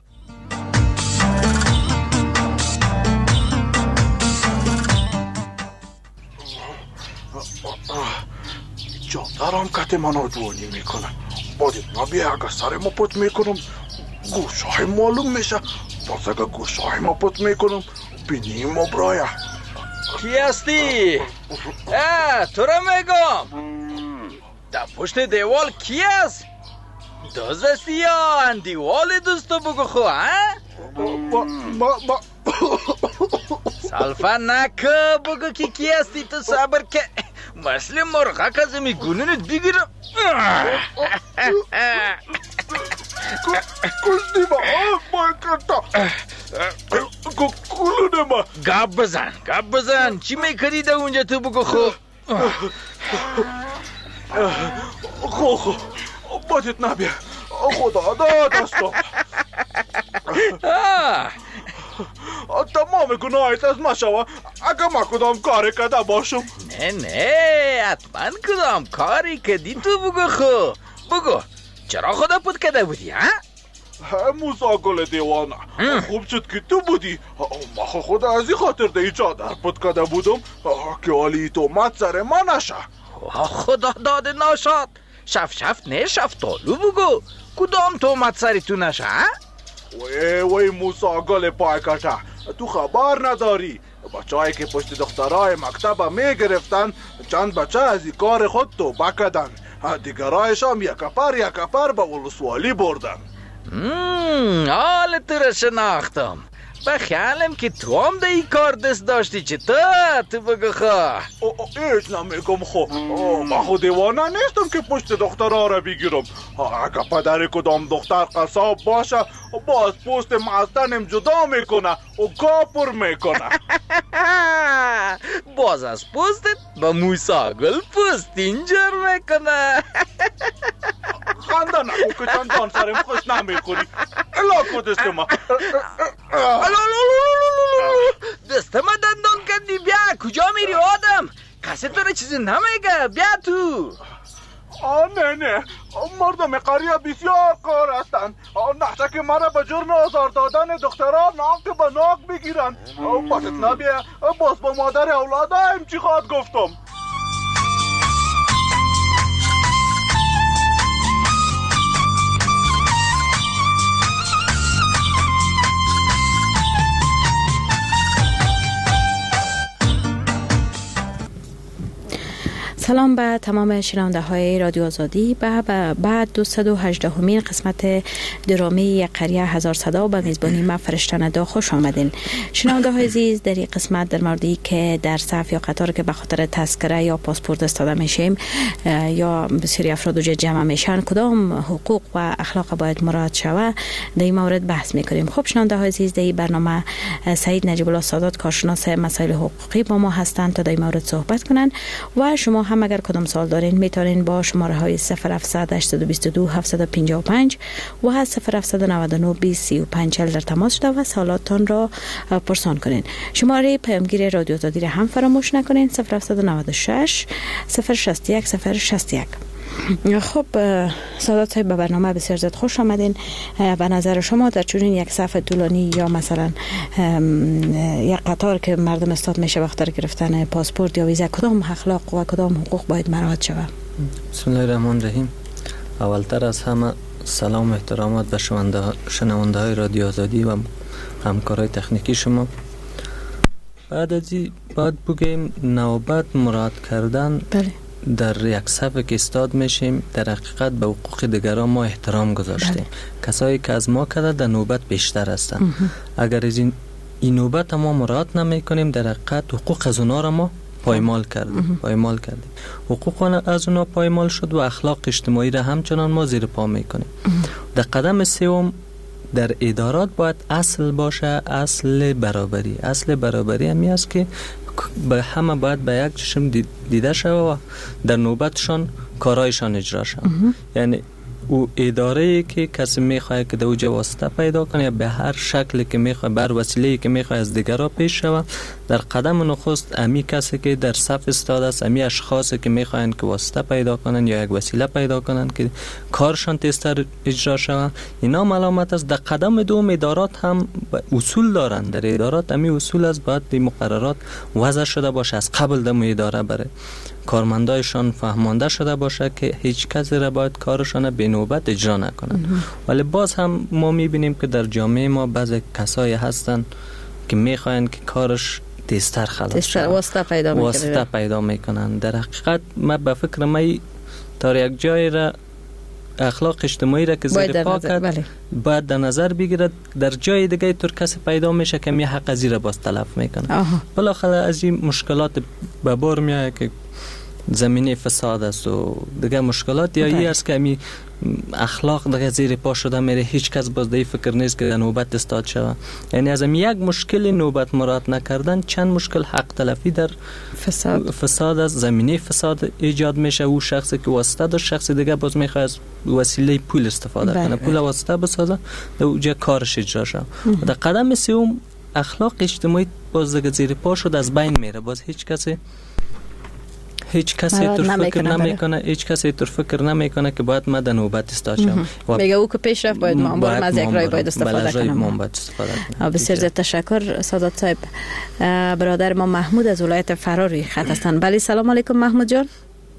جادرم کتی منو جوانی میکنه. باید نبیه اگه سر ما پت میکنم گوشه های معلوم میشه. باز اگه گوشه های ما پت میکنم بینیم ابرایه. کی هستی؟ اه تو را میگم در پشت دیوال کی هست؟ دوست هستی یا اندیوال دوستو بگو خو ها؟ ما ما سالفه نکه بگو که کی هستی تو صبر که مثل مرغه که زمی گونونت بگیرم. کشتی ما ما کتا کلونه ما. گب بزن گب بزن. چی میکنی در اونجا تو بگو خو؟ خو خو باید نبیه خدا داد هستم. تمام گناهیت از ما شوه اگه ما کدام کاری کده باشم. نه نه حتما کدام کاری کدی تو بگو خو. بگو چرا خدا پود کده بودی ها؟ موسا گل دیوانه خوب شد که تو بودی. ما خود از این خاطر دی چادر پود کده بودم که حالی تو مت سر ما نشه. خدا داده ناشاد. شف شف نه شفتالو بگو کدام تو مت سری تو نشه ها؟ وی وی موسا گل پای کشه تو خبر نداری. بچه هایی که پشت دخترهای مکتب می گرفتن چند بچه از این کار خود توبه کردن. دیگرایش هم یک پر یک پر به ولسوالی بردن. حال تو را شناختم. به خیالم که تو هم ده ای کار دست داشتی. چه تا تو بگو خواه؟ ایچ نمیگم خو. من خود دیوانه نیستم که پشت دخترها را بگیرم. اگه پدر کدام دختر قصاب باشه باز پوست مستنم جدا میکنه و کاپر میکنه. باز از پوستت با موسا گل پوست اینجور میکنه. خنده نکن که چندان سرم خوش نمیخوری. الا کدست ما. دست ما دندان کردی. بیا کجا میری آدم؟ کسی تو را چیزی نمیگه. بیا تو. آه نه نه مردم قریه بسیار کار هستند. نحشه که مرا به جرم آزار دادن دختران نام که به ناک بگیرن. باست نبیه باز با مادر اولادم چی خواد گفتم. سلام به تمام شنونده های رادیو آزادی. به بعد دویست و هجدهمین قسمت درامی یک قریه هزار صدا به میزبانی ما فرشته ندا خوش آمدین. شنونده های عزیز در این قسمت در موردی که در صف یا قطار که به خاطر تذکره یا پاسپورت استاده میشیم یا بسیاری افراد جمع میشن کدام حقوق و اخلاق باید مراعات شود در این مورد بحث میکنیم. خب شنونده های عزیز در این برنامه سعید نجیب الله سادات کارشناس مسائل حقوقی با ما هستند تا در این مورد صحبت کنند و شما هم هم اگر کدام سوال دارین میتونین با شماره های صفر هفتصد هشتصد و بیست و دو هفتصد و پنجاه و پنج و صفر هفتصد و نود و نه بیست سی و پنج چهل در تماس شده و سوالاتتان را پرسان کنین. شماره پیامگیر رادیو آزادی را هم فراموش نکنین، صفر هفتصد و نود و شش صفر شصت و یک صفر شصت و یک. خب سادات صاحب، به برنامه بسیار زیاد خوش آمدین. به نظر شما در چنین یک صف طولانی یا مثلا یک قطار که مردم استاد میشه وقت در گرفتن پاسپورت یا ویزا، کدام اخلاق و کدام حقوق باید مراعات شود؟ بسم الله الرحمن الرحیم. اولتر از همه سلام و احترامات به شنونده های رادیو آزادی و همکارای تکنیکی شما. بعد از این باید بگیم نوبت مراعات کردن. بله. در یک صف که استاد میشیم در حقیقت به حقوق دیگران ما احترام گذاشتیم. بله. کسایی که از ما کرده در نوبت بیشتر هستند. اگر از این, این نوبت ما مراعات نمی کنیم در حقیقت حقوق از اونا را ما پایمال کردیم. پایمال کردیم. حقوق از اونا پایمال شد و اخلاق اجتماعی را همچنان ما زیر پا میکنیم. در قدم سوم در ادارات باید اصل باشه، اصل برابری. اصل برابری همی است که به همه باید به یک چشم دیده شود و در نوبتشان کارایشان اجرا شود. یعنی او اداره که کسی میخواد که در اوجه واسطه پیدا کنه یا به هر شکلی که میخواد، بر وسیله‌ای که میخواد از دیگران پیش شود، در قدم نخست امی کسی که در صف استاد است، امی اشخاصی که میخواین که واسطه پیدا کنن یا یک وسیله پیدا کنن که کارشان تیزتر اجرا شود، اینا علامت است. در قدم دوم ادارات هم اصول دارن. در ادارات امی اصول است، باید این مقررات وضع شده باشه از قبل دم اداره بره، کارمندایشان فهمانده شده باشه که هیچ کسی را باید کارشان به نوبت اجرا نکنند. ولی باز هم ما میبینیم که در جامعه ما بعضی کسایی هستن که میخواین که کارش تیزتر خلاص شود، واسطه پیدا میکنن واسطه پیدا میکنن. در حقیقت من به فکر من تا یک جای را اخلاق اجتماعی را که زیر پا کرد بله. باید در نظر بگیرد. در جای دیگه طور کسی پیدا میشه که می حق زیر باز تلف میکنه. بالاخره از این مشکلات به بار میاد که زمینه فساد است و دیگه مشکلات یا ای است که امی اخلاق دیگه زیر پا شده میره، هیچ کس باز دی فکر نیست که نوبت استاد شود. یعنی از امی یک مشکل نوبت مراعات نکردن چند مشکل حق تلفی در فساد فساد است، زمینه فساد ایجاد میشه. او شخصی که واسطه داشت شخص دیگه باز میخواد از وسیله پول استفاده کنه، پول واسطه بسازه در اونجا کارش اجرا شه. در قدم سوم اخلاق اجتماعی باز دیگه زیر پا شد، از بین میره. باز هیچ کسی هیچ کسی تر فکر نمیکنه، هیچ کسی تر فکر نمیکنه که باید من در نوبت استاد شم. میگه او که پیش رفت باید من برم از یک رای باید استفاده کنم. بسیار زیاد تشکر سادات صاحب. برادر ما محمود از ولایت فرا روی خط هستند. بله سلام علیکم محمود جان.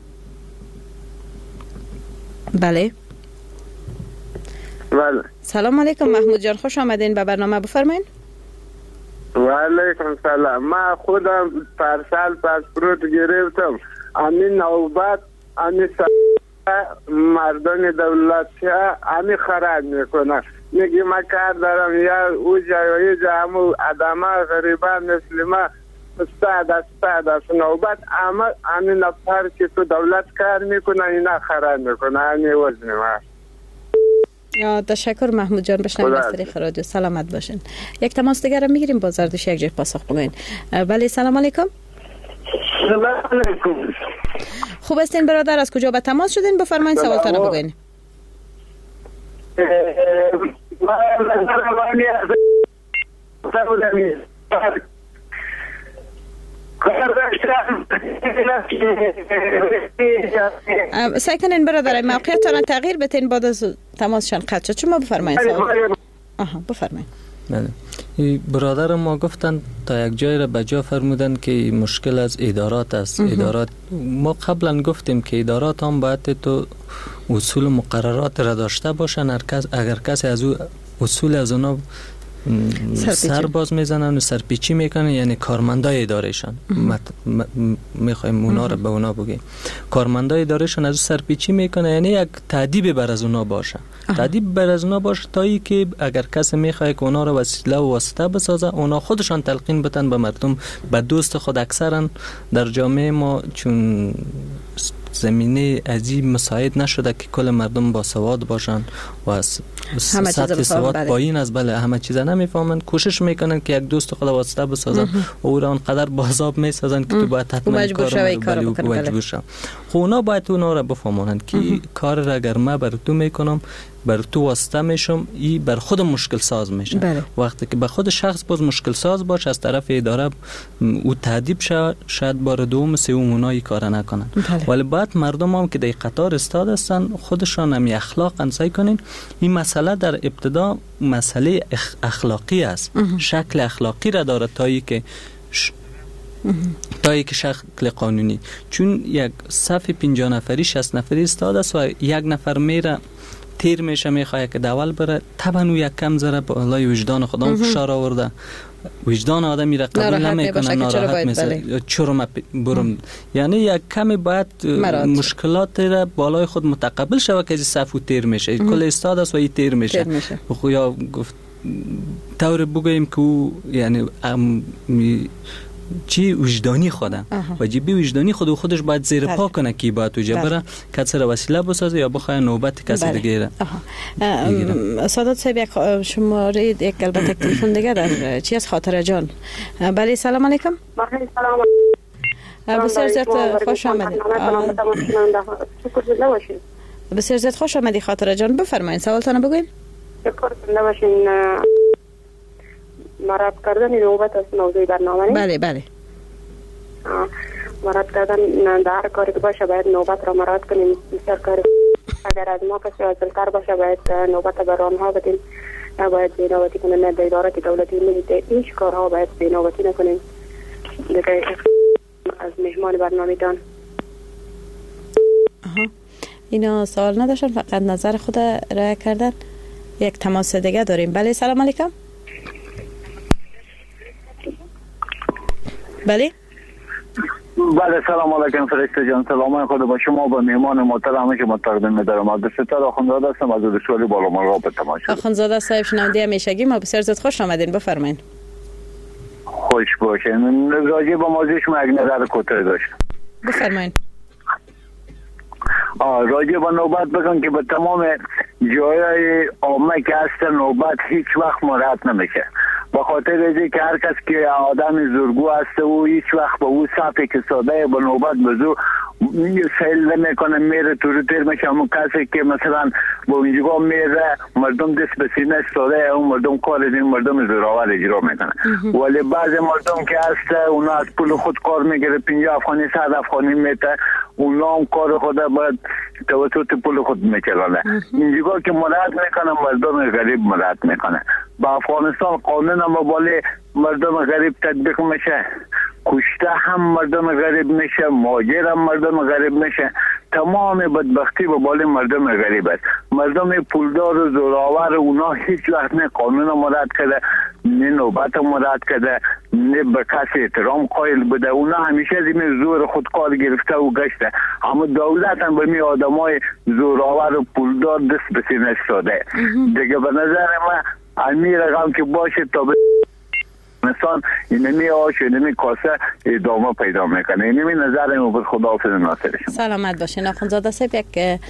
بله بله سلام علیکم محمود جان، خوش آمدین به برنامه، بفرمایید. و علیکم سلام. من خودم پارسال پاسپورت گرفتم. همین نوبت همین مردان دولت همین خراب میکنن. میگی ما کار دارم یا او جایی جامو آدم غریبان مسلمان استاد استاد است نوبت اما همین نفر که تو دولت کار میکنن اینا خراب میکنن. همین وزن ما. یا تشکر محمود جان، بشنوید از طریق رادیو. سلامت باشین. یک تماس دیگر رو میگیریم با زردوش یک جای پاسخ بگوین. بله سلام علیکم. سلام علیکم. خوب هستین برادر؟ از کجا به تماس شدین؟ بفرمایید سوالتون رو بگوین. سعی کنین برادر موقعیتان تغییر بتین بعد از تماسشان قطع شد. شما بفرمایید سوال. آها بفرمایید. بله برادر ما گفتن تا یک جای را به جا فرمودن که مشکل از ادارات است. ادارات ما قبلا گفتیم که ادارات هم باید تو اصول و مقررات را داشته باشن. اگر کسی از او اصول از اونا سر باز میزنن و سرپیچی میکنن، یعنی کارمندای ادارهشان میخوایم اونا رو به اونا بگیم، کارمندای ادارهشان از سرپیچی میکنه، یعنی یک تادیب بر از اونا باشه. تادیب بر از اونا باشه تا ای که اگر کسی میخواد که اونا رو وسیله و واسطه بسازه، اونا خودشان تلقین بتن به مردم، به دوست خود. اکثرا در جامعه ما چون زمینه عجیب مساعد نشده که کل مردم با سواد باشن و از سطح سواد پایین است. بله همه چیز نمیفهمن، کوشش میکنن که یک دوست خود واسطه بسازن و او را اونقدر بازاب میسازن که تو باید حتما این کار رو بکنی. مجبور شو. خب اونا باید اونا را بفهمونن که کار را اگر من بر تو میکنم بر تو واسطه میشم، ای بر خود مشکل ساز میشه. بله. وقتی که به خود شخص باز مشکل ساز باشه از طرف اداره او تهدید شه، شاید بار دوم سوم اونا این کار نکنن. بله. ولی بعد مردم هم که در قطار استاد هستن خودشان هم اخلاق انسای کنین. این مسئله در ابتدا مسئله اخلاقی است. شکل اخلاقی را داره تایی که ش... تا یک شکل قانونی، چون یک صف پنجاه نفری شصت نفری استاد است و یک نفر میره تیر میشه میخواه که دول بره، طبعا او یک کم ذره بالای وجدان خودم فشار آورده، وجدان آدمی را قبول نمیکنه، ناراحت میشه، چرا من برم. یعنی یک کمی باید مشکلات را بالای خود متقبل شود که از صف تیر میشه. کل استاد است و این تیر میشه. یا گفت طور بگوییم که او یعنی چی وجدانی خودم واجبی وجدانی خود و خودش باید زیر پا کنه که باید تو جبره کسی را وسیله بسازه یا بخواه نوبت کسی دیگه را. سادات صاحب یک شماره یک البته تلفن دیگه در چی از خاطر جان. بله سلام علیکم. سلام. بسیار زیاد خوش آمدید. بسیار زیاد خوش آمدید خاطر جان، بفرمایید سوالتان بگوین. شکر کنده باشین. مراد کردن نوبت از موضوع برنامه نیست؟ بله بله. مراد کردن در کاری که باشه باید نوبت را مراد کنیم. بسیار کاری اگر از ما کسی عاجل‌تر باشه باید نوبت بر آنها بدیم، نباید بی‌نوبتی کنیم. نه در ادارات دولتی میدید هیچ کارها باید بی‌نوبتی نکنیم. دیگه از مهمان برنامه دان اینا سوال نداشتن، فقط نظر خود رای کردن. یک تماس دیگه داریم. بله سلام علیکم. بله بله سلام علیکم فرشته جان. سلام خود با شما با مهمان محترم که ما تقدیم می‌دارم. عبدالستار آخوندزاده هستم از ولسوالی بالا مرغاب به تماشا. آخوندزاده صاحب شنونده همیشگی ما، بسیار زیاد خوش آمدین، بفرمایید. خوش باشین. راجع به موضوع شما یک نظر کوتاه داشتم. بفرمایید. راجع به نوبت بگم که به تمام جای عامه که هست نوبت هیچ وقت مراعات نمیشه، به خاطر اینکه که هر کس که آدم زورگو هست و هیچ وقت به او صفی که ساده به نوبت بزو سیل نمیکنه، میره تو رو تیر میشه. همون کسی که مثلا با اونجا میره مردم دست به سینه ساده اون مردم کار این مردم زوراور اجرا میکنه. ولی بعض مردم که هست اونا از پول خود کار میگیره، پنجاه افغانی صد افغانی میته، اونا هم کار خود باید توسط پول خود میچلانه. اینجا که مراعات میکنه مردم غریب مراعات میکنه. با افغانستان قانون هم بالی مردم غریب تطبیق میشه، کشته هم مردم غریب میشه، مهاجر هم مردم غریب میشه. تمام بدبختی به بالی مردم غریب است. مردم پولدار و زوراور اونا هیچ وقت نه قانون مراعات کرده، نه نوبت مراعات کرده، نه به کسی احترام قائل بوده. اونا همیشه زمین زور خود کار گرفته و گشته. اما دولت هم به می آدمای زوراور و پولدار دست به سینه استاده. دیگه به نظر من امیر رقم که باشه تا به انسان اینمی آش اینمی کاسه ادامه پیدا میکنه. اینمی نظر امو خدا حافظ ناصر شما. سلامت باشین آخوندزاده صاحب. یک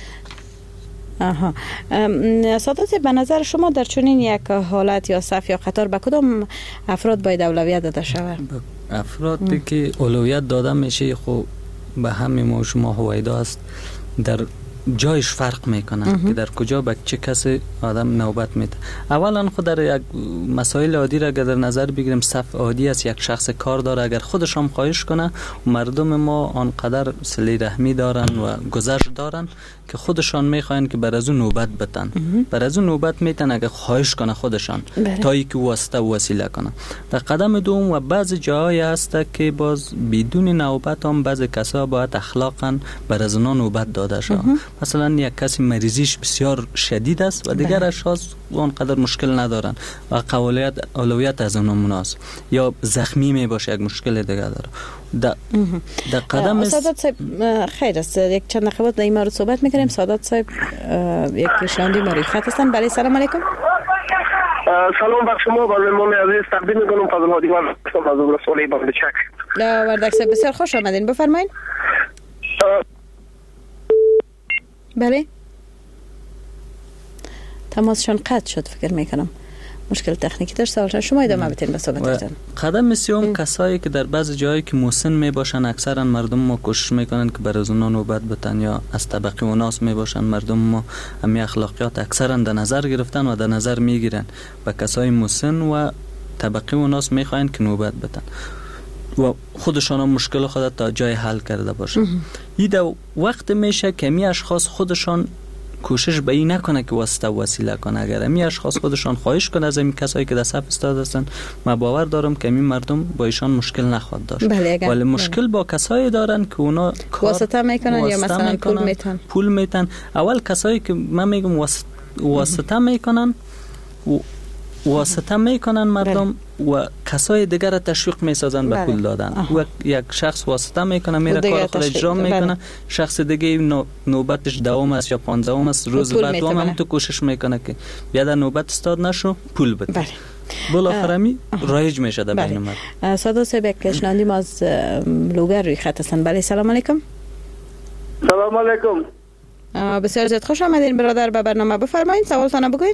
آها سادات به نظر شما در چنین یک حالت یا صف یا قطار به کدام افراد باید اولویت داده شود؟ افرادی که اولویت داده میشه خب به همه ما شما هویدا است، در جایش فرق میکنه که در کجا به چه کسی آدم نوبت میده. اولا خود در یک مسائل عادی را اگر در نظر بگیریم، صف عادی است، یک شخص کار داره، اگر خودش هم خواهش کنه و مردم ما آنقدر صله رحمی دارن و گذشت دارن که خودشان میخواین که بر از اون نوبت بتن، بر از اون نوبت میتن اگر خواهش کنه خودشان تا ای که واسطه و وسیله کنه. در قدم دوم و بعض جاهای هست که باز بدون نوبت هم بعض کسا باید اخلاقا بر از اونها نوبت داده شد. مثلا یک کسی مریضیش بسیار شدید است و دیگر اشخاص اونقدر مشکل ندارن و قابلیت اولویت از اونها مناسب، یا زخمی می باشه یک مشکل دیگر داره. در در قدم سادات صاحب خیر است، یک چند دقیقه در این مورد صحبت میکنیم. سادات صاحب یک شنونده ما روی خط هستن. بله سلام علیکم. سلام بر شما با مهمان عزیز تقدیم میکنم فضل هادی من هستم از ولسوالی بندچک. وردک صاحب بسیار خوش آمدین، بفرمایید. بله تماسشان قطع شد فکر میکنم. مشکل تکنیکی داشت. سوالتان شما ادامه بدین به صحبتتون. قدم سوم کسایی که در بعض جایی که مسن می باشن، اکثرا مردم ما کوشش میکنن که بر از اونا نوبت بتن، یا از طبقه اوناس می باشن. مردم ما همین اخلاقیات اکثرا در نظر گرفتن و در نظر میگیرن و کسای مسن و طبقه اوناس میخواین که نوبت بتن و خودشان هم مشکل خود تا جای حل کرده باشن. این در وقت میشه که می اشخاص خودشان کوشش به این نکنه که واسطه وسیله کنه. اگر امی اشخاص خودشان خواهش کنه از این کسایی که در صف استاد هستن، من باور دارم که این مردم با ایشان مشکل نخواهد داشت. بله، ولی مشکل بله. با کسایی دارن که اونا واسطه میکنن یا مثلا پول میتن پول میتن اول کسایی که من میگم واسطه میکنن واسطه میکنن مردم بله. و کسای دیگر را تشویق میسازن به بله. پول دادن. و یک شخص واسطه میکنه، میره کار خود اجرا میکنه، بله. شخص دیگه نو... نوبتش دوم است یا پانزدهم است، روز بعد هم, هم تو کوشش میکنه که بیا در نوبت استاد نشو پول بده. بله. بالاخره می رایج میشه در بین مردم. ساده صاحب یک پیشنهادی از لوگر روی خط هستن. بله سلام علیکم. سلام علیکم. بسیار زیاد خوش آمدین برادر به برنامه. بفرمایید سوالتان بگوید.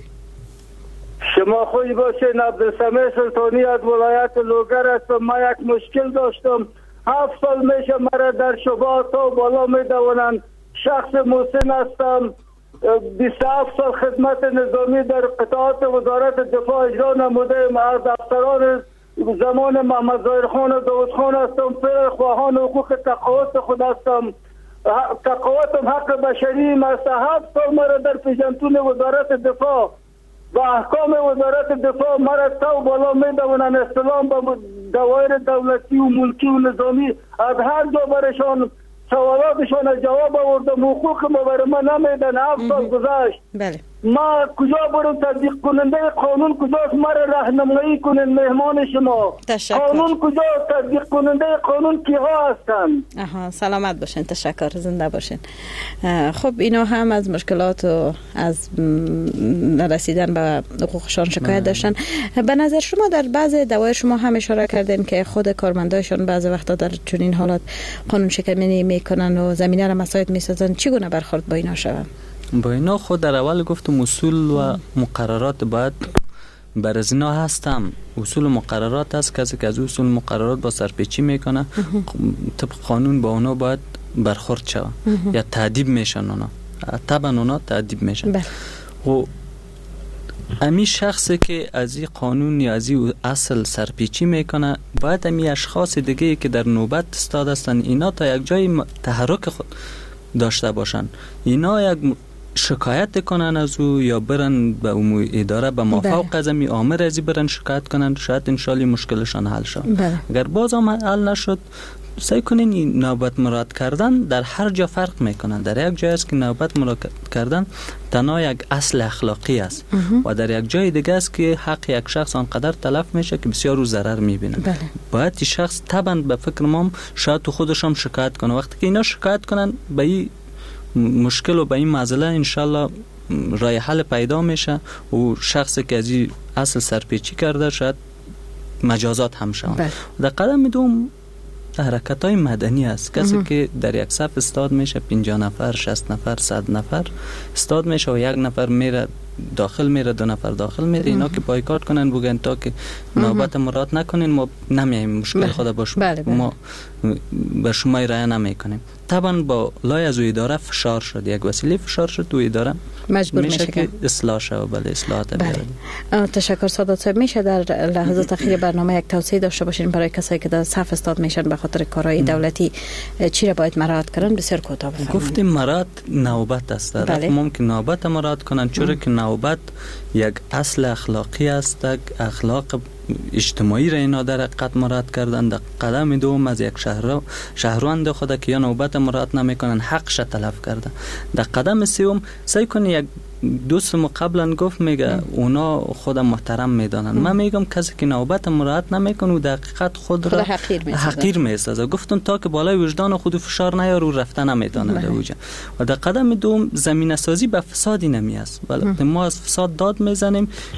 شما خوش باشین. عبدالسمیع سلطانی از ولایت لوگر هستم. ما یک مشکل داشتم. هفت سال میشه مرا در شبهات تا بالا میدونن. شخص مسن هستم. بیست و هفت سال خدمت نظامی در قطعات وزارت دفاع اجرا نمودم. از افسران زمان محمد ظاهر خان و داود خان هستم. پیر خواهان حقوق تقاعد خود هستم. تقاعدم حق بشری است. هفت سال مرا در پیژنتون وزارت دفاع با احکام وزارت دفاع مرا تو بالا میدونن. استلام با دوایر دولتی و ملکی و نظامی از هر جا برشان سوالاتشان جواب آوردم. حقوق ما برای ما نمیدن. هفت سال گذشت. بله. ما کجا برم؟ تطبیق کننده قانون کجاست؟ مرا راهنمایی کنین مهمان شما. تشکر. قانون کجا؟ تطبیق کننده قانون کیها هستن؟ آها سلامت باشین. تشکر. زنده باشین. خب اینا هم از مشکلات و از نرسیدن به حقوقشان شکایت داشتن. به نظر شما در بعض دوایر شما هم اشاره کردین که خود کارمندایشان بعضی وقتا در چنین حالات قانون شکنی میکنن و زمینه را مساعد میسازن. چگونه برخورد با اینا شوند؟ با اینا خود در اول گفتم اصول و مقررات باید بر از اینا هستم. اصول و مقررات هست. کسی که از اصول مقررات با سرپیچی میکنه طبق قانون با اونا باید برخورد شود یا تادیب میشن. اونا طبعا اونا تادیب میشن. و امی شخصی که از این قانون یا از این اصل سرپیچی میکنه باید امی اشخاص دیگه که در نوبت استاد هستن اینا تا یک جای تحرک خود داشته باشن. اینا یک شکایت کنن از او یا برن به عمومی اداره به مافوق از امی آمر ازی برن شکایت کنن. شاید انشالله مشکلشان حل شد. اگر باز هم حل نشد سعی کنین این نوبت مراد کردن در هر جا فرق میکنن. در یک جای است که نوبت مراد کردن تنها یک اصل اخلاقی است و در یک جای دیگه است که حق یک شخص آنقدر تلف میشه که بسیار رو ضرر میبینه. بله. باید این شخص طبعا به فکر ما شاید تو خودش هم شکایت کنه. وقتی که اینا شکایت کنن به این مشکل و به این معضله انشالله راه حل پیدا میشه و شخصی که از این اصل سرپیچی کرده شاید مجازات هم شون. بله. در قدم دوم حرکت های مدنی است. کسی که در یک صف استاد میشه پنجاه نفر، شصت نفر، صد نفر استاد میشه و یک نفر میره داخل میره، دو نفر داخل میره. اینا که بایکاٹ کنن بگن تا که نوبت مراد نکنین ما نمیایم مشکل خود باش. بله بله. ما به شما رعایت نمیکنیم. طبعا با لای از اداره فشار شد، یک وسیله فشار شد تو اداره مجبور میشه, میشه که اصلاح شه و بله اصلاحات بله. تشکر سادات صاحب. میشه در لحظات اخیر برنامه یک توصیه داشته باشین برای کسایی که در صف استاد میشن به خاطر کارهای دولتی چی را باید مراعات کنن؟ بسیار کوتاه بفرمایید. گفتیم مراعات نوبت است. بله. ممکن نوبت مراعات کنن چون که نوبت یک اصل اخلاقی است. اخلاق اجتماعی را اینا در حقیقت مراعات کردن. در قدم دوم از یک شهر شهروند خود که یا نوبت مراعات نمیکنن حقش تلف کرده. در قدم سوم سعی کنی یک دوست ما قبلا گفت میگه اونا خود محترم میدانن. من میگم کسی که نوبت مراعات نمیکنه و در حقیقت خود را حقیر میسازه. گفتم تا که بالای وجدان خود فشار نیاره و رفته نمیتونه در اوجه. و در قدم دوم زمینه سازی به فسادی نمی است. بله ما از فساد داد میزنیم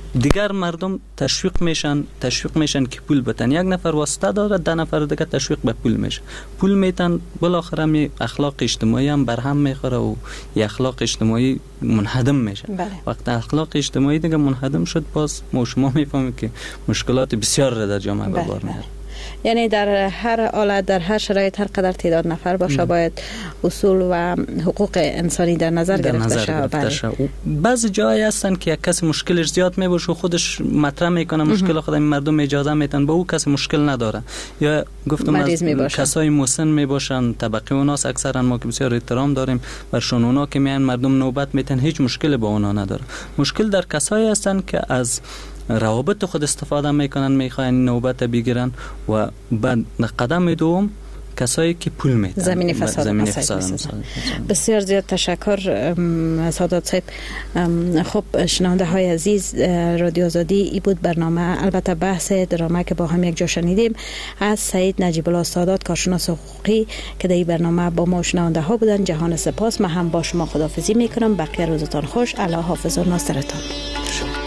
دیگر مردم تشویق میشن تشویق میشن که پول بتن. یک نفر واسطه داره، ده نفر دیگه تشویق به پول میشه. پول میتن، بالاخره می اخلاق اجتماعی هم برهم میخوره و ی اخلاق اجتماعی منهدم میشه. بله. وقت اخلاق اجتماعی دیگه منهدم شد، باز ما شما میفهمیم که مشکلات بسیار را در جامعه به بار میاره. یعنی در هر حالت، در هر شرایط، هر قدر تعداد نفر باشه باید اصول و حقوق انسانی در نظر در گرفته نظر شه. گرفته شه. بعضی جایی هستن که یک کسی مشکلش زیاد میباشه و خودش مطرح میکنه مشکل خود، مردم اجازه میتن به او کسی مشکل نداره. یا گفتم از کسای مسن میباشن، طبقه اوناس اکثرا ما که بسیار احترام داریم برشون، اونا که میان مردم نوبت میتن، هیچ مشکل با اونا نداره. مشکل در کسایی هستن که از روابط خود استفاده میکنن، میخواین نوبت بگیرن و بعد قدم دوم کسایی که پول میدن، زمین فساد. زمین فساد. بسیار زیاد تشکر سادات صاحب. خب شنونده های عزیز، رادیو آزادی ای بود برنامه، البته بحث درامه که با هم یک جا شنیدیم از سعید نجیب الله سادات، کارشناس حقوقی که در این برنامه با ما شنونده ها بودن. جهان سپاس. من هم با شما خداحافظی میکنم. بقیه روزتان خوش. الله حافظ و ناصرتان.